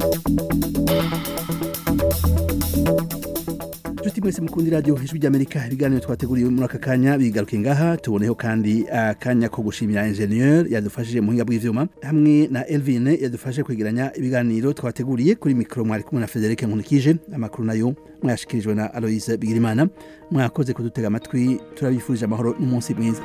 Juti mwese mukundi radio Ijwi ry'Amerika, ibiganiro twateguriye muri aka kanya bigaruke ngaha. Tuboneho kandi akanya ko gushimira ingenieur yadufashije mu hinga bw'ivyuma hamwe na Elvin yadufashe kwegeranya ibiganiro twateguriye. Kuri mikro mwari kumwe na Frederic Nkunikije, amakuru nayo mwashikirijwe na Aloise Bigirimana. Mwakoze kudutega amatwi, turabifurije amahoro n'umunsi mwiza.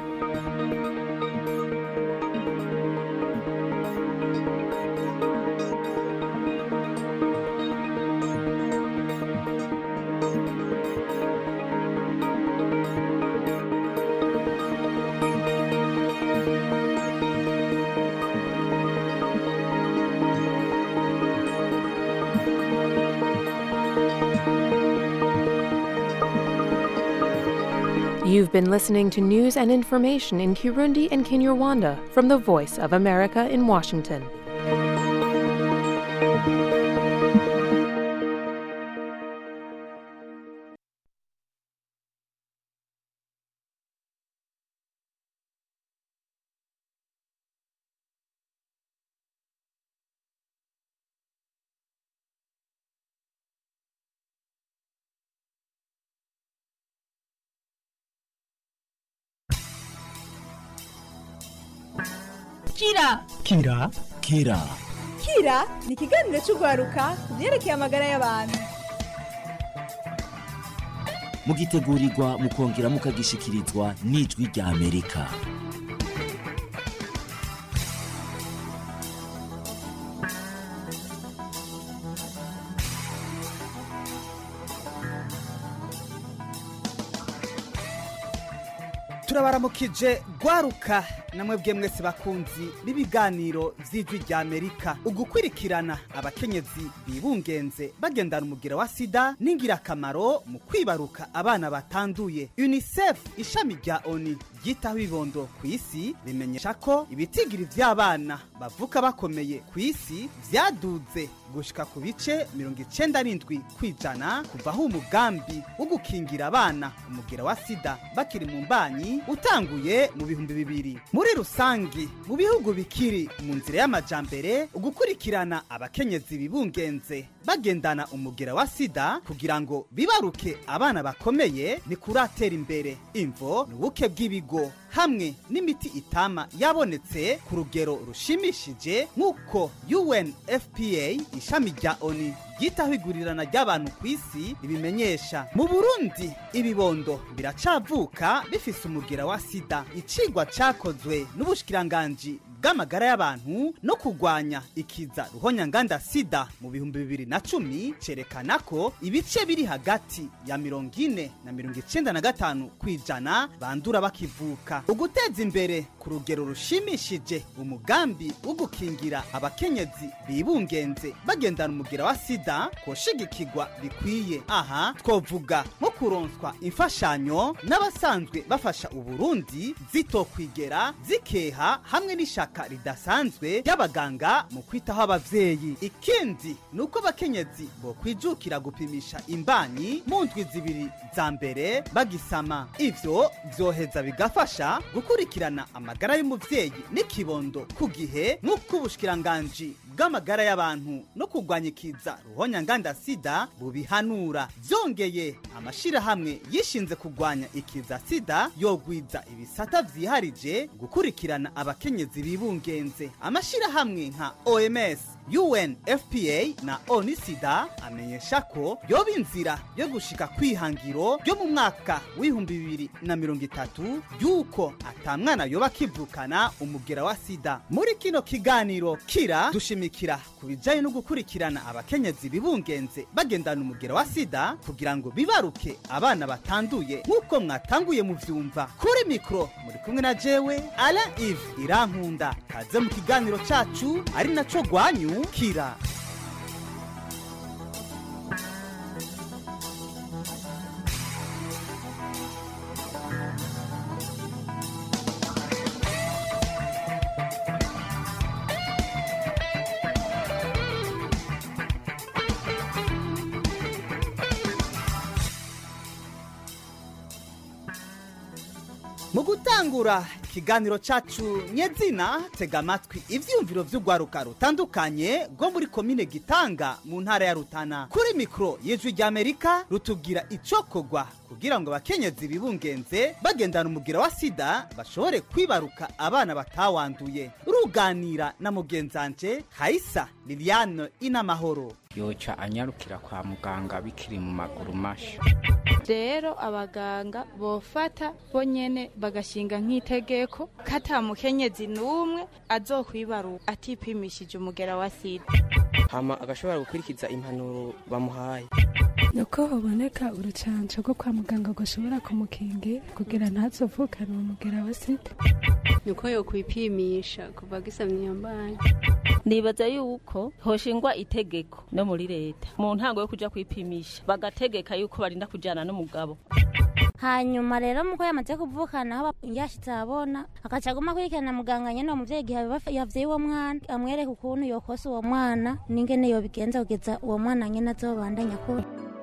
You've You've been listening to news and information in Kirundi and Kinyarwanda from the Voice of America in Washington. Kira Kira Kira Kira ni ikiganiro cy'urwaruka ku byerekeye amagara y'abantu. mugitegurirwa mukongera mukagishikirizwa n'ijwi rya Amerika. turabaramukije gwaruka namwe bwe mwese bakunzi b'ibiganiro vy'ijwi rya Amerika. Ugukwirikirana abakenyezi bibungenze bagendana umugira wa sida n'ingirakamaro mu kwibaruka abana batanduye. UNICEF ishami rya ONU ryitaho ibibondo ku isi bimenyesha ko ibitigiri vy'abana bavuka bakomeye ku isi vyaduze gushika ku bice mirongo icenda n'indwi kwijana kuva aho umugambi wo gukingira abana umugira wa sida bakiri mu mbanyi utanguye mu bihumbi bibiri. Muri rusangi mu bihugu bikiri mu nzira y'amajambere ugukurikirana abakenyezi bibungenze bagendana umugira wa sida kugira ngo bibaruke abana bakomeye ni kuratera imbere. Imvo n'ubuke bw'ibigo hamwe n'imiti itama yabonetse ku rugero rushimishije nk'uko U N F P A ishami rya ONU ryitaho igurirana ry'abantu ku isi ibimenyesha. Mu Burundi ibibondo biracavuka bifise umugira wa sida. Icigwa cakozwe n'ubushikiranganji bw'amagara y'abantu no kugwanya ikiza ruhonyanganda sida mu bihumbi bibiri na cumi cerekana ko ibice biri hagati ya mirongo ine na mirongo icenda na gatanu kwijana bandura bakivuka. Uguteza imbere ku rugero rushimishije umugambi wo gukingira abakenyezi bibungenze bagendana umugira wa sida koshigikirwa bikwiye. Aha twovuga nko kuronswa imfashanyo n'abasanzwe bafasha Uburundi zitokwigera zikeha hamwe n'ishaka ridasanzwe y'abaganga mu kwitaho abavyeyi. Ikindi nuko abakenyezi bo kwijukira gupimisha imbanyi mu ndwi zibiri za mbere bagisama. Ivyo vyoheza bigafasha gukurikirana amagara y'umuvyeyi n'ikibondo ku gihe nk'uko ubushikiranganji bw'amagara y'abantu no kugwanya ikiza ruhonyanganda sida bubihanura. Vyongeye amashirahamwe yishinze kugwanya ikiza sida yogwiza ibisata vyiharije gukurikirana abakenyezi bibungenze. Amashirahamwe nka O M S, U N F P A na ONU sida amenyesha ko yoba inzira yo gushika kwihangiro ryo mu mwaka w'ibihumbi bibiri na mirongo itatu yuko atamwana yoba kivukana umugera wa sida. Muri kino kiganiro Kira dushimikira kubijanye no gukurikirana abakenyezi bibungenze bagendana umugera wa sida kugira ngo bibaruke abana batanduye nk'uko mwatanguye mu vyumva. Kuri mikro muri kumwe na jewe Alain Yves Irankunda. Kaze mu kiganiro cacu ari naco gwanyu Kira. Mu gutangura ikiganiro cacu nyezina tega amatwi ivyumviro vy'ugwaruka rutandukanye rwo muri komine Gitanga mu ntara ya Rutana. Kuri mikro y'ijwi rya Amerika rutubwira icokogwa kugira ngo abakenyezi bibungenze bagendana umugira wa sida bashobore kwibaruka abana batawanduye. Ruganira na mugenzanje Haisa Liliane Inamahoro. Yoca anyarukira kwa muganga bikiri mu maguru masha. Rero abaganga bofata bonyene bagashinga nk'itegeko kata mukenyezi numwe azokwibaruka atipimishije umugera wa sida. Hama agashobora gukurikiza impanuro bamuhaye. Nuko haboneka urucanco rwo kwa muganga gashobora kumukingira kugira ntazovukana umugera wa sida. Nuko yo kwipimisha kuva gisamye yambaye. Nibaza yuko hoshingwa itegeko no muri leta mu ntango yo kuja kwipimisha bagategeka yuko barinda kujana n'umugabo. hanyuma rero muko yamaze kuvukana aho yashitse abona akaca aguma kurikirana muganga nyene uwo muvyeyi igihe yavyaye uwo mwana amwereka ukuntu yokosa uwo mwana n'ingene yobigenza kugeza uwo mwana nyene azobandanya kure.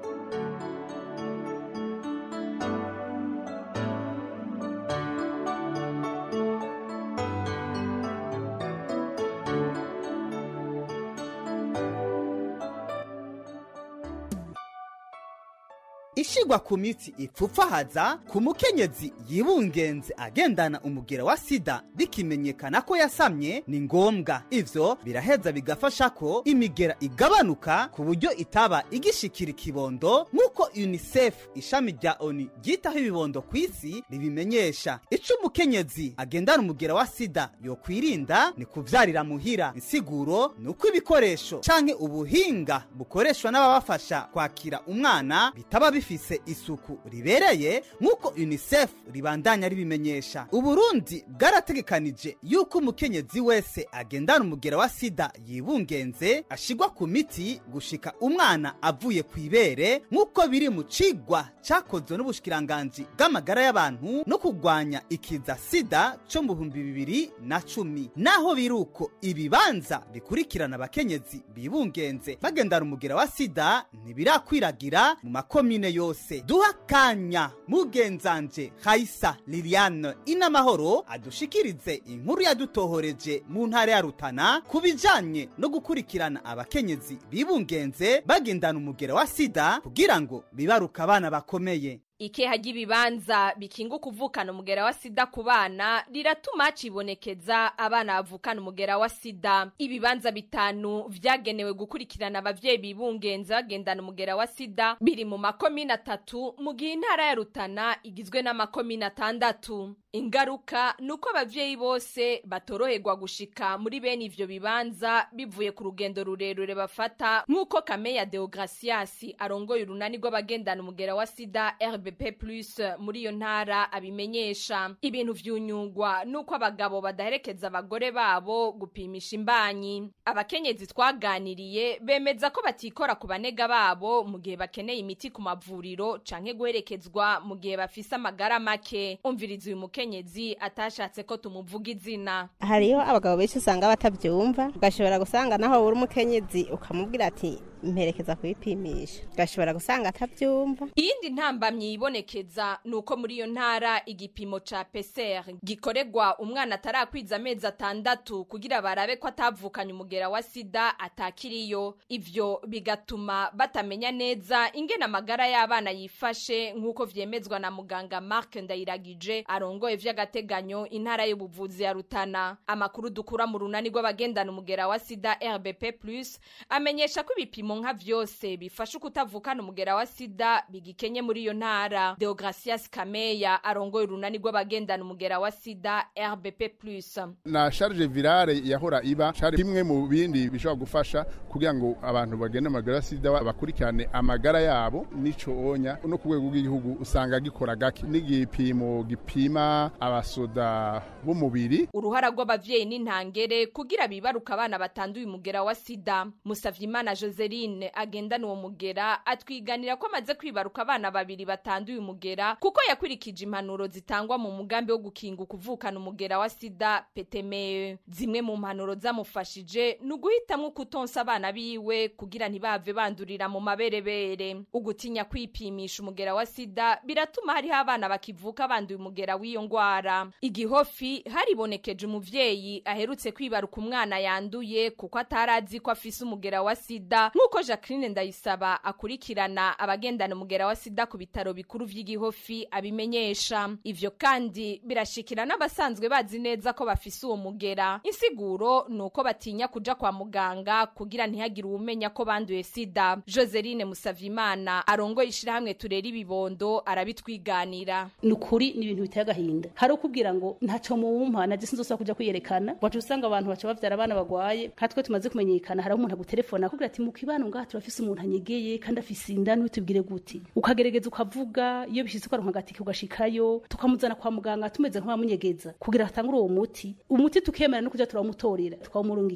ishigwa ku mitsi ipfupfahaza ku mukenyezi yibungenze agendana umugera wa sida bikimenyekana ko yasamye ni ngombwa. Ivyo biraheza bigafasha ko imigera igabanuka ku buryo itaba igishikira ikibondo nk'uko UNICEF ishami rya ONU ryitaho ibibondo ku isi ribimenyesha. Ico umukenyezi agendana umugera wa sida yo kwirinda ni kuvyarira muhira. Insiguro ni uko ibikoresho canke ubuhinga bukoreshwa n'ababafasha kwakira umwana bitaba bifise isuku ribereye nk'uko UNICEF ribandanya ribimenyesha. Uburundi bwarategekanije yuko umukenyezi wese agendana umugera wa sida yibungenze ashigwa ku miti gushika umwana avuye kwibere nk'uko biri mu cigwa cakozwe n'ubushikiranganji bw'amagara y'abantu no kugwanya ikiza sida co mu bihumbi bibiri na cumi. Naho biruko ibibanza bikurikirana abakenyezi bibungenze bagendana umugera wa sida ntibirakwiragira mu makomine yose. Duha kanya mugenzanje Haisa Liliane Inamahoro adushikirize inkuru yadutohoreje mu ntara ya Rutana kubijanye no gukurikirana abakenyezi bibungenze bagendana umugera wa sida kugira ngo bibaruka abana bakomeye. Ikeha ry'ibibanza bikinga kuvukana umugera wa sida ku bana riratuma cibonekeza abana bavukana umugera wa sida. Ibibanza bitanu vyagenewe gukurikirana abavyeyi bibungenze bagendana umugera wa sida biri mu makomine atatu mu gihe intara ya Rutana igizwe n'amakomine atandatu. Ingaruka nuko abavyeyi bose batoroherwa gushika muri bene ivyo bibanza bivuye ku rugendo rurerure bafata nk'uko Kameya Deogracias arongoye urunani rw'abagendana umugera wa sida R B P plus muri iyo ntara abimenyesha. Ibintu vyunyungwa nuko abagabo badaherekeza abagore babo gupimisha imbanyi. Abakenyezi twaganiriye bemeza ko batikora ku banega babo mu gihe bakeneye imiti ku mavuriro canke guherekezwa mu gihe bafise amagara make. Umviriza uyu mukenyezi atashatse ko tumuvuga izina. Hariho abagabo benshi usanga batavyumva, ugashobora gusanga naho uri umukenyezi ukamubwira ati mperekeza kwipimisha, gashobora gusanga atavyumva. Iyindi ntambamye ibonekeza nuko muri iyo ntara igipimo ca P C R gikoregwa umwana atarakwiza amezi atandatu kugira barabe ko atavukanye umugera wa sida atakiriyo. Ivyo bigatuma batamenya neza ingene amagara y'abana yifashe nk'uko vyemezwa na muganga Mark Ndayiragije arongoye vy'agateganyo intara y'ubuvuzi ya Rutana. Amakuru dukura mu runani rw'abagendana umugera wa sida R B P plus amenyesha ko ibipimo nka vyose bifasha kutavukana umugera wa sida bigikenye muri iyo ntara. Deogracias Kameya arongoye urunani rw'abagendana umugera wa sida R B P plus. Na charge virale yahora iba charge kimwe mu bindi bishobora gufasha kugira ngo abantu bagenda amagara sida bakurikirane amagara yabo. Nico onya no ku rwego rw'igihugu usanga gikora gake n'igipimo gipima abasoda b'umubiri. Uruhara rw'abavyeyi n'intangere kugira bibaruka abana batanduye umugera wa sida. Musavyimana Joseline agendana uwo mugera atwiganira ko amaze kwibaruka abana babiri batanduye umugera kuko yakurikije impanuro zitangwa mu mugambi wo gukinga kuvukana umugera wa sida P T M E. Zimwe mu mpanuro zamufashije nuguhitamwe kutonsa abana biwe kugira ntibave bandurira mu maberebere. Ugutinya kwipimisha umugera wa sida biratuma hari abana bakivuka banduye umugera w'iyo ngwara. Igihofi haribonekeje umuvyeyi aherutse kwibaruka umwana yanduye kuko atarazi ko afise umugera wa sida nk'uko Jacqueline Ndayisaba akurikirana abagendana umugera wa sida ku bitaro bikuru vy'igihofi abimenyesha. Ivyo kandi birashikira n'abasanzwe bazi neza ko bafise uwo mugera. Insiguro nuko batinya kuja kwa muganga kugira ntihagire uwumenya ko banduye sida. Joseline Musavyimana arongoye ishirahamwe turera ibibondo arabitwiganira. Nukuri ni ibintu biteye agahinda. Hari ukubwira ngo ntaco muwumpa na je sinzosa kuja kwiyerekana. Wacu usanga abantu baca bavyara abana bagwaye. Katwe tumaze kumenyekana hari umuntu agutelefona akubwira ati mukibano ngaha turafise umuntu anyegeye kandi afise inda n'utubwire guti. Ukagerageza ukavuga iyo bishitse ko aronka ugashikayo tukamuzana kwa muganga tumeze nk'abamunyegeza kugira atangure uwo muti. Umuti tukemera no kuja turamutorera tukawumurungikira.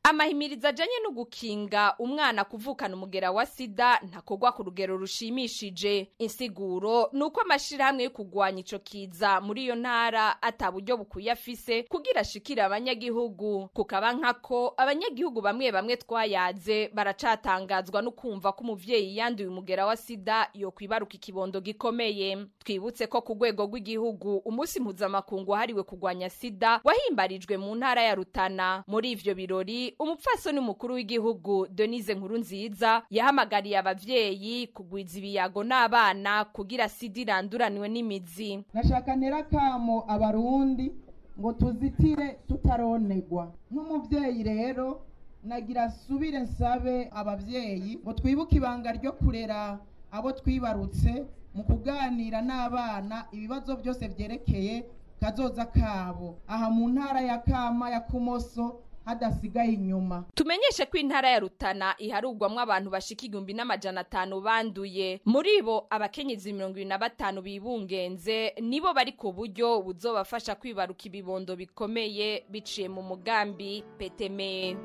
amahimiriza ajanye no gukinga umwana kuvukana umugera wa sida ntakogwa ku rugero rushimishije. Insiguro nuko amashirahamwe yo kugwanya ico kiza muri iyo ntara ataburyo bukwiye afise kugira ashikira abanyagihugu, kukaba nkako abanyagihugu bamwe bamwe twayaze baracatangazwa no kumva ko umuvyeyi yanduye umugera wa sida yo kwibaruka ikibondo gikomeye. Twibutse ko ku rwego rw'igihugu umunsi mpuzamakungu hariwe kugwanya sida wahimbarijwe mu ntara ya Rutana. Muri ivyo birori umupfasoni mukuru w'igihugu Denise Nkurunziza yahamagariye abavyeyi kugwiza ibiyago n'abana kugira sida iranduranwe n'imizi. Nashaka nera kamo abarundi ngo tuzitire tutaronegwa. Nk'umuvyeyi rero nagira subire nsabe abavyeyi ngo twibuke ibanga ryo kurera abo twibarutse mu kuganira n'abana ibibazo byose vyerekeye kazoza kabo aha mu ntara ya Kama ya Kumoso hadasigaye inyuma. Tumenyeshe ko intara ya Rutana iharugwamwo abantu bashika igihumbi n'amajana atanu banduye. Muri bo abakenyezi mirongo ibiri na batanu bibungenze nibo bari ku buryo buzobafasha kwibaruka ibibondo bikomeye biciye mu mugambi Peteme.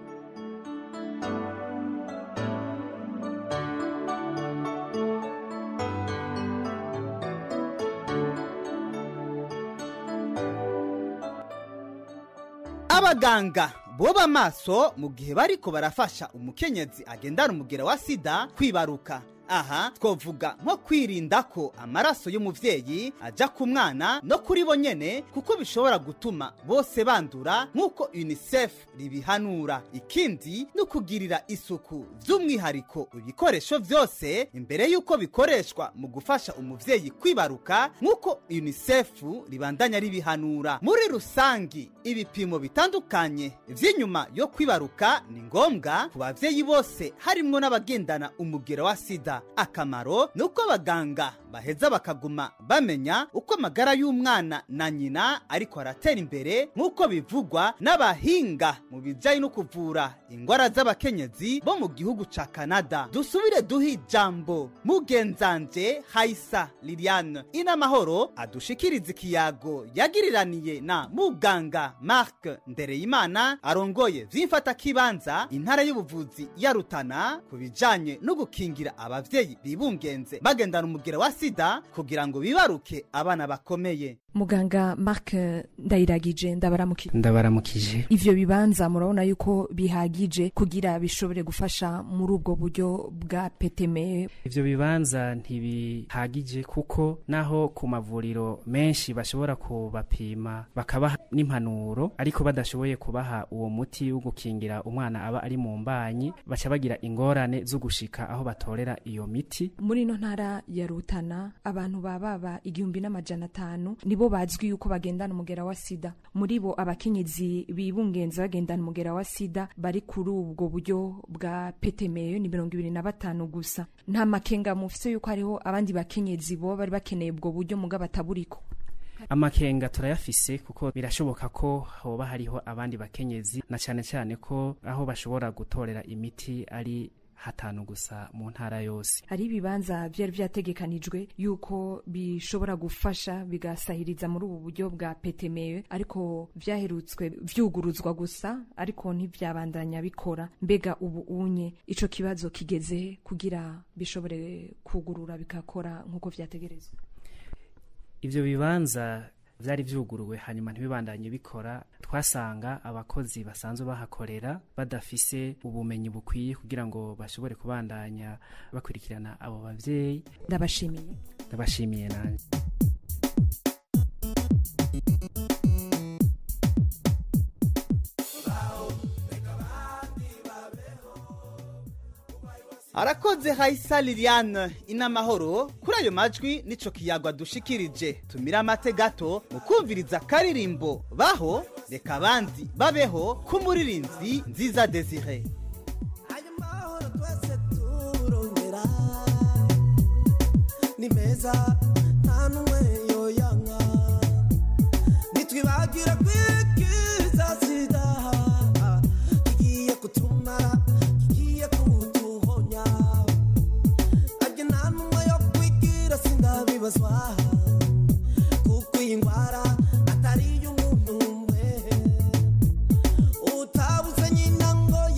Abaganga boba maso mu gihe bariko barafasha umukenyezi agendana umugera wa sida kwibaruka. Aha twovuga nko kwirinda ko amaraso y'umuvyeyi aja ku mwana no kuri bo nyene kuko bishobora gutuma bose bandura nk'uko UNICEF ribihanura. Ikindi no kugirira isuku by'umwihariko ibikoresho vyose imbere yuko bikoreshwa mu gufasha umuvyeyi kwibaruka nk'uko UNICEF ribandanya ribihanura. Muri rusangi ibipimo bitandukanye vy'inyuma yo kwibaruka ni ngombwa ku bavyeyi bose harimwo n'abagendana umugera wa sida. Akamaro nuko abaganga baheza bakaguma bamenya uko amagara y'umwana na nyina ariko aratera imbere nk'uko bivugwa n'abahinga mu bijanye no kuvura ingwara z'abakenyezi bo mu gihugu ca Canada. Dusubire duhi jambo mugenzanje Haisa Liliane Inamahoro adushikiriza ikiyago yagiriraniye na muganga Mark Ndereyimana arongoye vy'imfata kibanza intara y'ubuvuzi ya Rutana kubijanye no gukingira abavyeyi bibungenze bagendana umugera wa sida kugira ngo bibaruke abana bakomeye. Muganga Mark Ndayiragije ndabaramukije. Ndabaramukije. Ivyo bibanza murabona yuko bihagije kugira bishobore gufasha muri ubwo buryo bwa Peteme? Ivyo bibanza ntibihagije kuko naho ku mavuriro menshi bashobora kubapima bakabaha n'impanuro ariko badashoboye kubaha uwo muti wo gukingira umwana aba ari mu mbanyi baca bagira ingorane zo gushika aho batorera iyo miti. Muri no ntara ya Rutana abantu bababa igihumbi n'amajana atanu nibo bazwi yuko bagendana umugera wa sida. Muri bo abakenyezi bibungenze bagendana umugera wa sida bari kuri ubwo buryo bwa Peteme ni mirongo ibiri na batanu gusa. Nta makenga mufise yuko hariho abandi bakenyezi bo bari bakeneye ubwo buryo muga bataburiko? Amakenga turayafise kuko birashoboka ko hoba hariho abandi bakenyezi na cyane cyane ko aho bashobora gutorera imiti ari hatanu gusa mu ntara yose. Hari ibibanza byari byategekanijwe yuko bishobora gufasha bigasahiriza muri ubu buryo bwa Peteme ariko vyaherutswe vyuguruzwa gusa ariko ntivyabandanya bikora. Mbega ubu unye ico kibazo kigeze kugira bishobore kugurura bikakora nkuko vyategerezwa? Ivyo bibanza vyari vyuguruwe hanyuma ntibibandanye bikora. Twasanga abakozi basanzwe bahakorera badafise ubumenyi bukwiye kugira ngo bashobore kubandanya bakurikirana abo bavyeyi. Ndabashimiye. Ndabashimiye nanje. Arakoze Haisa Liliane Inamahoro kuri ayo majwi nico kiyagwa dushikirije. Tumira amate gato mukumviriza karirimbo baho reka abandi babeho k'umuririnzi Nziza Desire. Ni meza nta numwe yoyanka nitwibagira kwikiza sida kigiye kutumara kigiye kutuhonya ajye nta numwe yo kwigira sindabibazwa kuko iyi ndwara atari y'umuntu umwe utabuze nyina ngo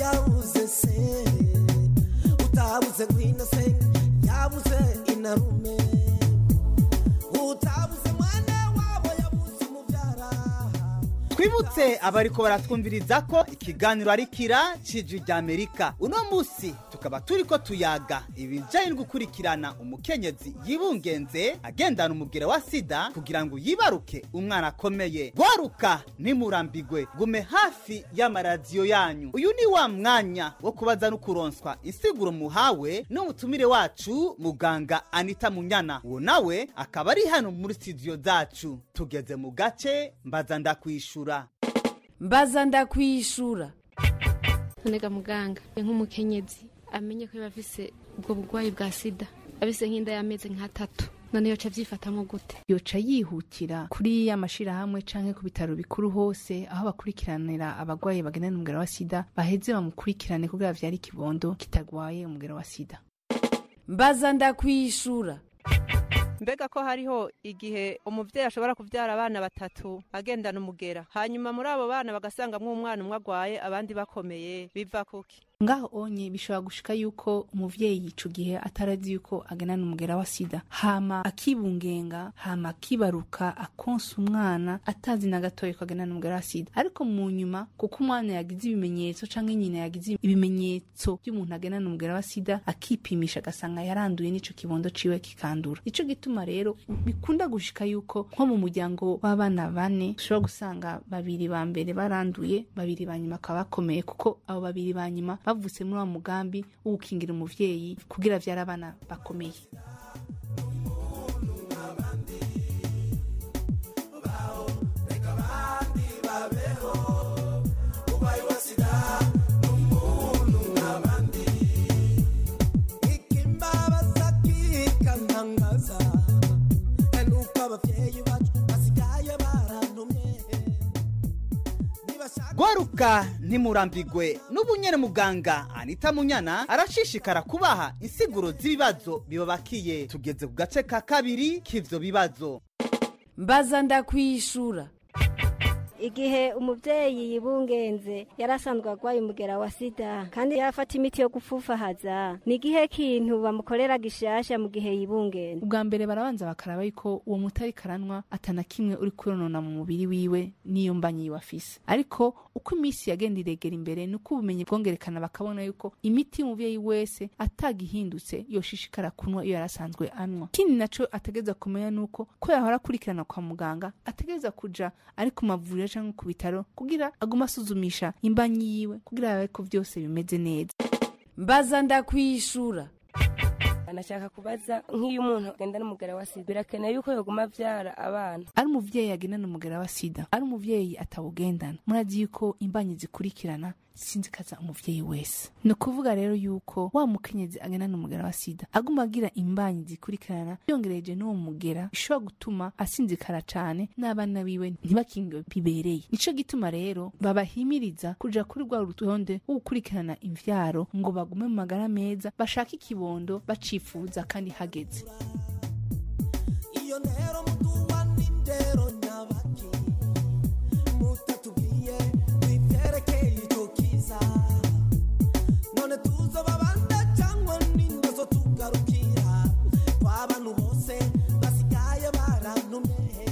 twibutse abariko baratwumviriza ko ikiganiro ari kira cijwi rya Amerika. Uno musi tukaba turiko tuyaga ibijanye no gukurikirana umukenyezi yibungenze agendana umugera wa sida kugira ngo yibaruke umwana akomeye. Gwaruka ntimurambigwe, gume hafi y'amaradiyo yanyu. Uyu ni wa mwanya wo kubaza no kuronswa insiguro muhawe n'umutumire wacu muganga Anita Munyana. Uwo nawe akaba ari hano muri studio zacu. Tugeze mu gace mbaza ndakwishura. Mbaza ndakwishura. Nonega muganga nk'umukenyezi amenye ko bafise ubwo bugwayi bwa sida abise nk'inda y'amezi nk'atatu, none yoca vyifatamo gute? Yoca yihutira kuri ya mashira hamwe canke ku bitaro bikuru hose aho bakurikiranira abagwayi bagendana umugera wa sida, baheze bamukurikirane kugira vyari kibondo kitagwaye umugera wa sida. Mbaza ndakwishura. Mbega ko hariho igihe umuvyeyi ashobora kuvyara abana batatu agendana umugera, hanyuma muri abo bana bagasangamwo umwana umwe agwaye abandi bakomeye, biva kuki? Ngaho onye bishobora gushika yuko umuvyeyi ico gihe atarazi yuko agendana umugera wa sida, hama akibungenga, hama akibaruka akonsa umwana atazi na gatoyi ko agendana umugera wa sida. Ariko mu nyuma kuko umwana yagize ibimenyetso canke nyina yagize ibimenyetso by'umuntu agendana umugera wa sida, akipimisha agasanga yaranduye n'ico kibondo ciwe kikandura. Ico gituma rero bikunda gushika yuko nko mu muryango w'abana bane ushobora gusanga babiri ba mbere baranduye, babiri ba nyuma akabakomeye, kuko abo babiri ba nyuma bavutse muri wa mugambi wo gukingira umuvyeyi kugira vyara abana bakomeye. Gwaruka ntimurambigwe, n'ubunyene muganga Anita Munyana arashishikara kubaha insiguro z'ibibazo bibabakiye. Tugeze ku gace ka kabiri k'ivyo bibazo. Mbaza ndakwishura. Igihe umuvyeyi yibungenze yarasanzwe agwaye umugera wa sida kandi yafata imiti yo gufufahaza, ni gihe kintu bamukorera gishasha mu gihe yibungenze? Ubwa mbere barabanza bakaraba yuko uwo mutari karanwa atana kimwe uri kuronona mu mubiri wiwe niyo mbanyi wafise. Ariko uko imisi yagenda iregera imbere nuko ubumenyi bwongerekana, bakabona yuko imiti umuvyeyi wese atagihindutse yoshishikara kunwa iyo yarasanzwe anwa. Kindi naco ategeza kumenya nuko ko yahora kurikirana kwa muganga ategeza kuja ari ku mavuriro canke ku bitaro kugira aguma asuzumisha imbanyi yiwe kugira abe ko vyose bimeze neza. Mbaza ndakwishura. Anashaka kubaza nk'iyo umuntu agendana umugera wa sida birakeneye yuko yoguma vyara abana. Ari umuvyeyi agendana umugera wa sida, ari umuvyeyi atawugendana, murazi yuko imbanyi zikurikirana sinzikaza umuvyeyi wese. No kuvuga rero yuko wa mukenyezi agendana umugera wa sida aguma agira imbanyi zikurikirana, yongereje n'uwo mugera bishobora gutuma asinzikara cane n'abana biwe ntibakingiwe bibereye. Nico gituma rero babahimiriza kuja kuri rwa rutonde wo gukurikirana imvyaro ngo bagume mu magara meza, bashaka ikibondo bacifuza kandi hageze. Iyo ntero mutuwa n'indero nyabaki mutatubwiye biterekeye icyo kiza, none tuzo babanda cyangwa n'indozo tugarukira kw'abantu bose basigaye barantumye.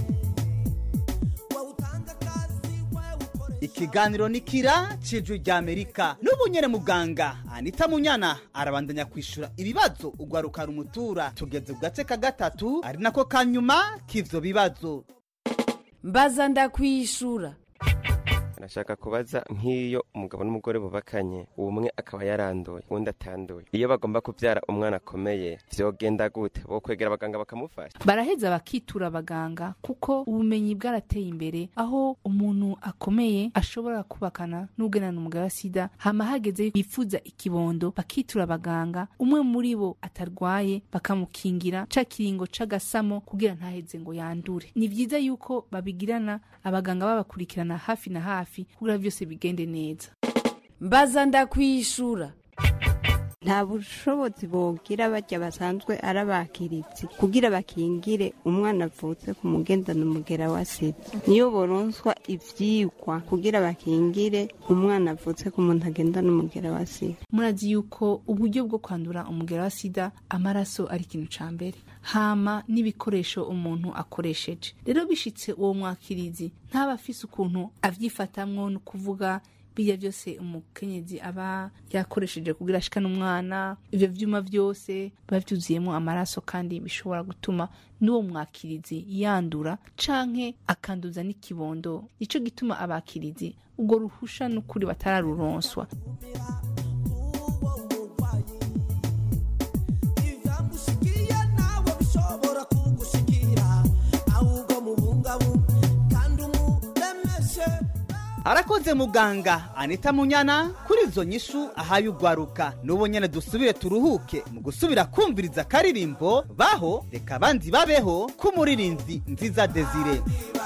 Ikiganiro ni kira cijwi rya Amerika. N'ubunyene muganga Anita Munyana arabandanya kwishura ibibazo ugwaruka rumutura. Tugeze ku gace ka gatatu ari nako kanyuma k'ivyo bibazo. Mbaza ndakwishura. Nashaka kubaza nk'iyo umugabo n'umugore bubakanye, umwe akaba yarandoye undi atandoye, iyo bagomba kuvyara umwana akomeye vyogenda gute? Bo kwegera abaganga bakamufasha? Baraheza bakitura abaganga kuko ubumenyi bwarateye imbere, aho umuntu akomeye ashobora kubakana n'ugenana umugera wa sida, hama hageze yifuza ikibondo bakitura abaganga, umwe muri bo atarwaye bakamukingira ca kiringo c'agasamo kugira ntaheze ngo yandure. Ni vyiza yuko babigirana abaganga babakurikirana hafi na hafi kugira vyose bigende neza. Mbaza ndakwishura. Nta bushobozi bogira barya basanzwe arabakiritsi kugira bakingire umwana avutse ku mugendana umugera wa sida. Niyo boronswa ivyigwa kugira bakingire umwana avutse ku muntu agendana umugera wa sida. Murazi yuko uburyo bwo kwandura umugera wa sida amaraso ari ikintu ca mbere, hama n'ibikoresho umuntu akoresheje. Rero bishitse uwo mwakirizi ntaba afise ukuntu avyifatamwo no kuvuga bijya byose umukenyezi aba yakoresheje kugira ashikana umwana, ivyo vyuma byose bavyuzuyemo amaraso kandi bishobora gutuma n'uwo mwakirizi yandura canke akanduza n'ikibondo. Ico gituma abakirizi ubwo ruhusha n'ukuri batararuronswa. Arakoze muganga Anita Munyana kuri izo nyishu ahaye ugwaruka. Nubo nyene dusubire turuhuke mu gusubira kumviriza karirimbo baho reka abandi babeho kumuririnzi Nziza Desire.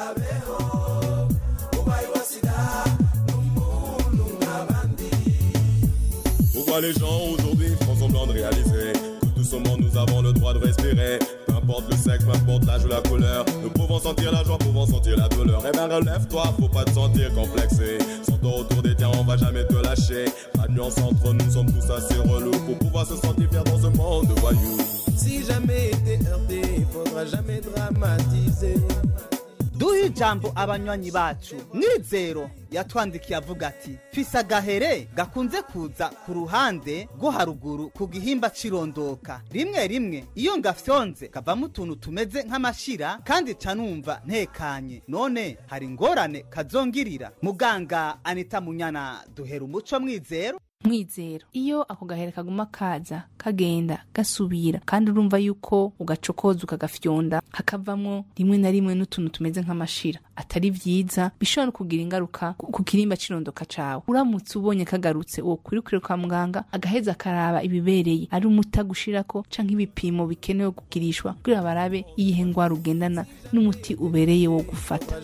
Pourquoi les gens aujourd'hui font semblant de réaliser que tout ce monde nous avons le droit de respirer? Peu importe le sexe, peu importe l'âge ou la couleur, nous pouvons sentir la joie, pouvons sentir la douleur. Eh ben relève-toi, faut pas te sentir complexé. Sens-toi autour des tiens, on va jamais te lâcher. Pas de nuance entre nous, sommes tous assez relous pour pouvoir se sentir fier dans ce monde de voyous. Si jamais t'es heurté, faudra jamais dramatiser. Duhi jambo abanywanyi bacu. Mwizero yatwandikiye avuga ati fisa gahere gakunze kuza ku ruhande rwo haruguru ku gihimba cirondoka. Rimwe rimwe iyo ngafyonze kavamo utuntu tumeze nk'amashira kandi canumva ntekanye. None hari ngorane kazongirira. Muganga Anita Munyana duhera umuco Mwizero. Mwizero iyo ako gahere kaguma kaza kagenda gasubira kandi urumva yuko ugacokoza ukagafyonda hakavamwo rimwe na rimwe n'utuntu tumeze nk'amashira atari vyiza, bishobora no kugira ingaruka ku kirimba cirondoka cawe. Uramutse ubonye kagarutse uwo kwirukire kwa muganga agaheza karaba ibibereye ari umuta gushirako canke ibipimo bikenewe kugirishwa kugira barabe iyihe ngwara ugendana n'umuti ubereye wo gufata.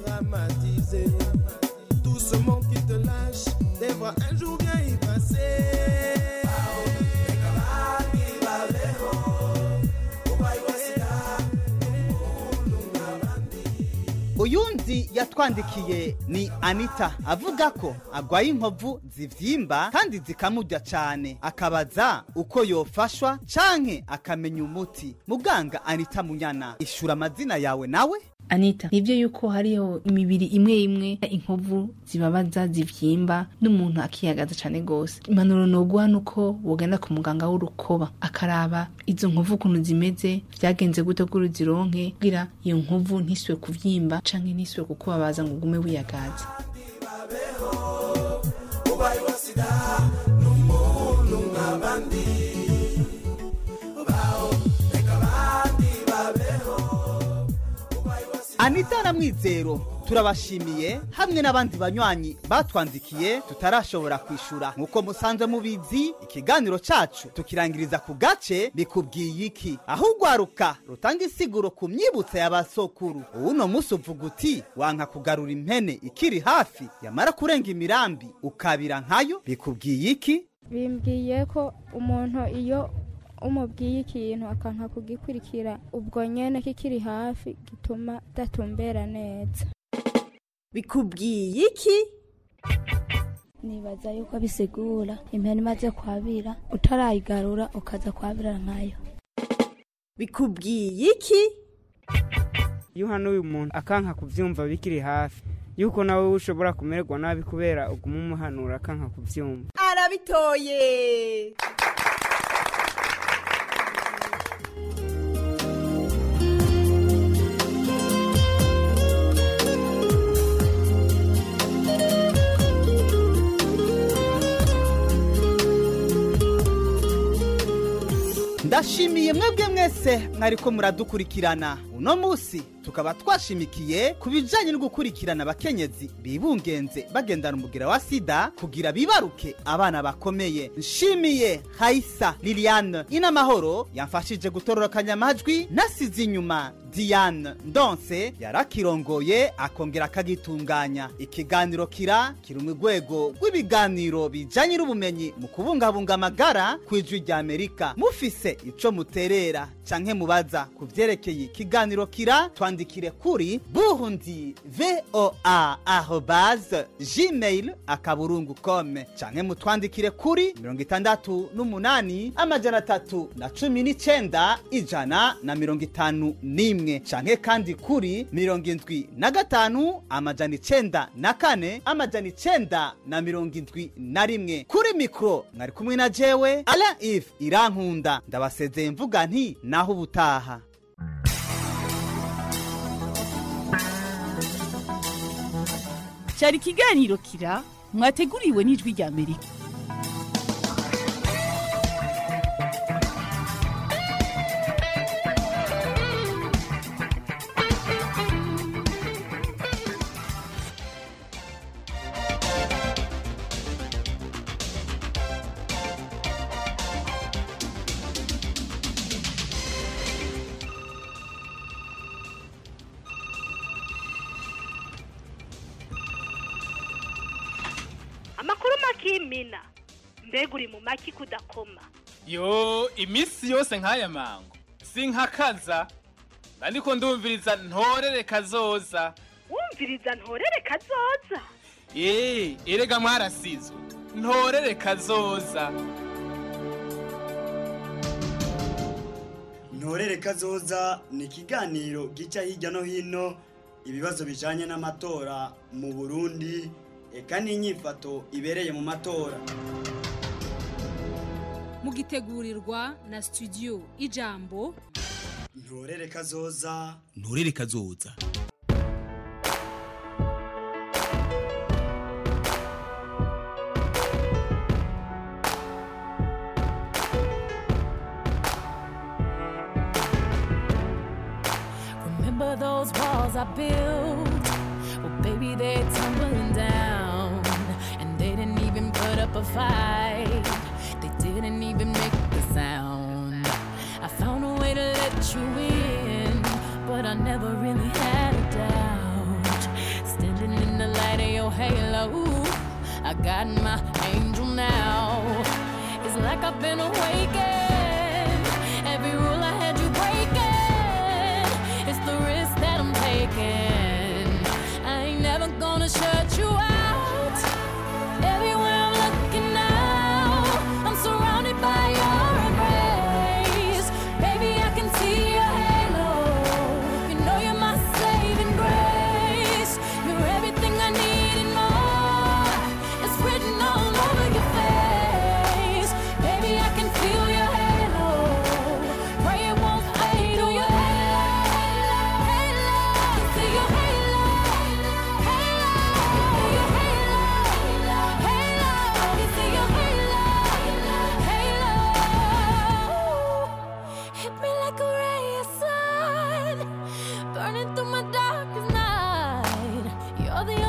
Tout ce monde qui te lâche devra un jour bien y passer. Uyundi yatwandikiye ni Anita avuga ko agwaye inkovu zivyimba kandi zikamurya cane, akabaza uko yofashwa canke akamenya umuti. Muganga Anita Munyana ishura amazina yawe nawe. Anita, nivyo yuko hariho imibiri imwe imwe inkovu zibabaza zivyimba n'umuntu akiyagaza cane gose. Impanuro noguha nuko wogenda ku muganga w'urukoba akaraba izo nkovu kuntu zimeze, vyagenze gute kuri zironke kugira iyo nkovu ntiswe kuvyimba canke ntiswe kukubabaza ngo ugume wiyagaza. Anita na Mwizero turabashimiye hamwe n'abandi banywanyi batwandikiye tutarashobora kwishura. Nkuko musanzwe mubizi ikiganiro cacu tukirangiriza ku gace bikubwiye iki, aho ugwaruka rutanga isiguro ku myibutsa y'abasokuru. Uno musi uvuga uti wanka kugarura impene ikiri hafi yamara kurenga imirambi ukabira nkayo. Bikubwiye iki? Bimbwiye ko umuntu iyo umubwiye ikintu akanka kugikurikira ubwo nyene kikiri hafi gituma datumbera neza. Bikubwiye iki? Nibaza yuko bisigura impene imaze kwabira utarayigarura ukaza kwabira nkayo. Bikubwiye iki? Iyo hano uyu muntu akanka kuvyumva bikiri hafi yuko nawe ushobora kumererwa nabi kubera uguma umuhanura akanka kuvyumva. Arabitoye. Ndashimiye mwebwe mwese mwariko muradukurikirana. Uno musi tukaba twashimikiye kubijanye no gukurikirana abakenyezi bibungenze bagendana umugira wa sida kugira bibaruke abana bakomeye. Nshimiye Haisa Liliane Inamahoro yamfashije gutororokanya amajwi, nasize inyuma Diane Ndonse yarakirongoye akongera akagitunganya. Ikiganiro kira kiri mu rwego rw'ibiganiro bijanye n'ubumenyi mu kubungabunga amagara kw'ijwi rya Amerika. Mufise ico muterera canke mubaza kuvyerekeye ikiganiro kira, twandikire kuri burundi voa arobase gmail akaburungu com canke mutwandikire kuri mirongo itandatu n'umunani amajana atatu na cumi n'icenda ijana na mirongo itanu n'imwe canke kandi kuri mirongo indwi na gatanu amajana icenda na kane amajana icenda na mirongo indwi na rimwe. Kuri mikro mwari kumwe na jewe Alain Yves Irankunda, ndabasezeye mvuga nti naho ubutaha. Cyari ikiganiro kira mwateguriwe n'ijwi rya Amerika. Amakuru makimina mbega uri mu maki kudakoma. Yo imisi yose nk'aya mango sinkakaza ndiko ndumviriza ntorere kazoza. Wumviriza ntorere kazoza? Eh, erega mwarasizwe ntorere kazoza. Ntorere kazoza ni ikiganiro gica hirya no hino ibibazo bijanye n'amatora mu Burundi, eka n'inyifato ibereye mu matora. Mugitegurirwa na studio Ijambo. Ntorere kazoza. Ntorere kazoza. Remember those walls I built? Well, baby, they're tumbling down, and they didn't even put up a fight. They didn't even make the sound. I found a way to let you in, but I never really had a doubt. Standing in the light of your halo, I got my angel now. It's like I've been awakened. Every rule I had you breaking. It's the risk that I'm taking. I ain't never gonna shut you out. Everywhere I'm looking now, I'm surrounded by your embrace. Baby, I can see your halo. You know you're my saving grace. You're everything I need and more. It's written all over your face. Baby, I can feel your halo. Pray it won't fade. Oh, your halo, halo, halo. See your halo, halo, your halo, halo. You see your halo, halo. Hit me like a ray of sun, burning through my darkest night. You're the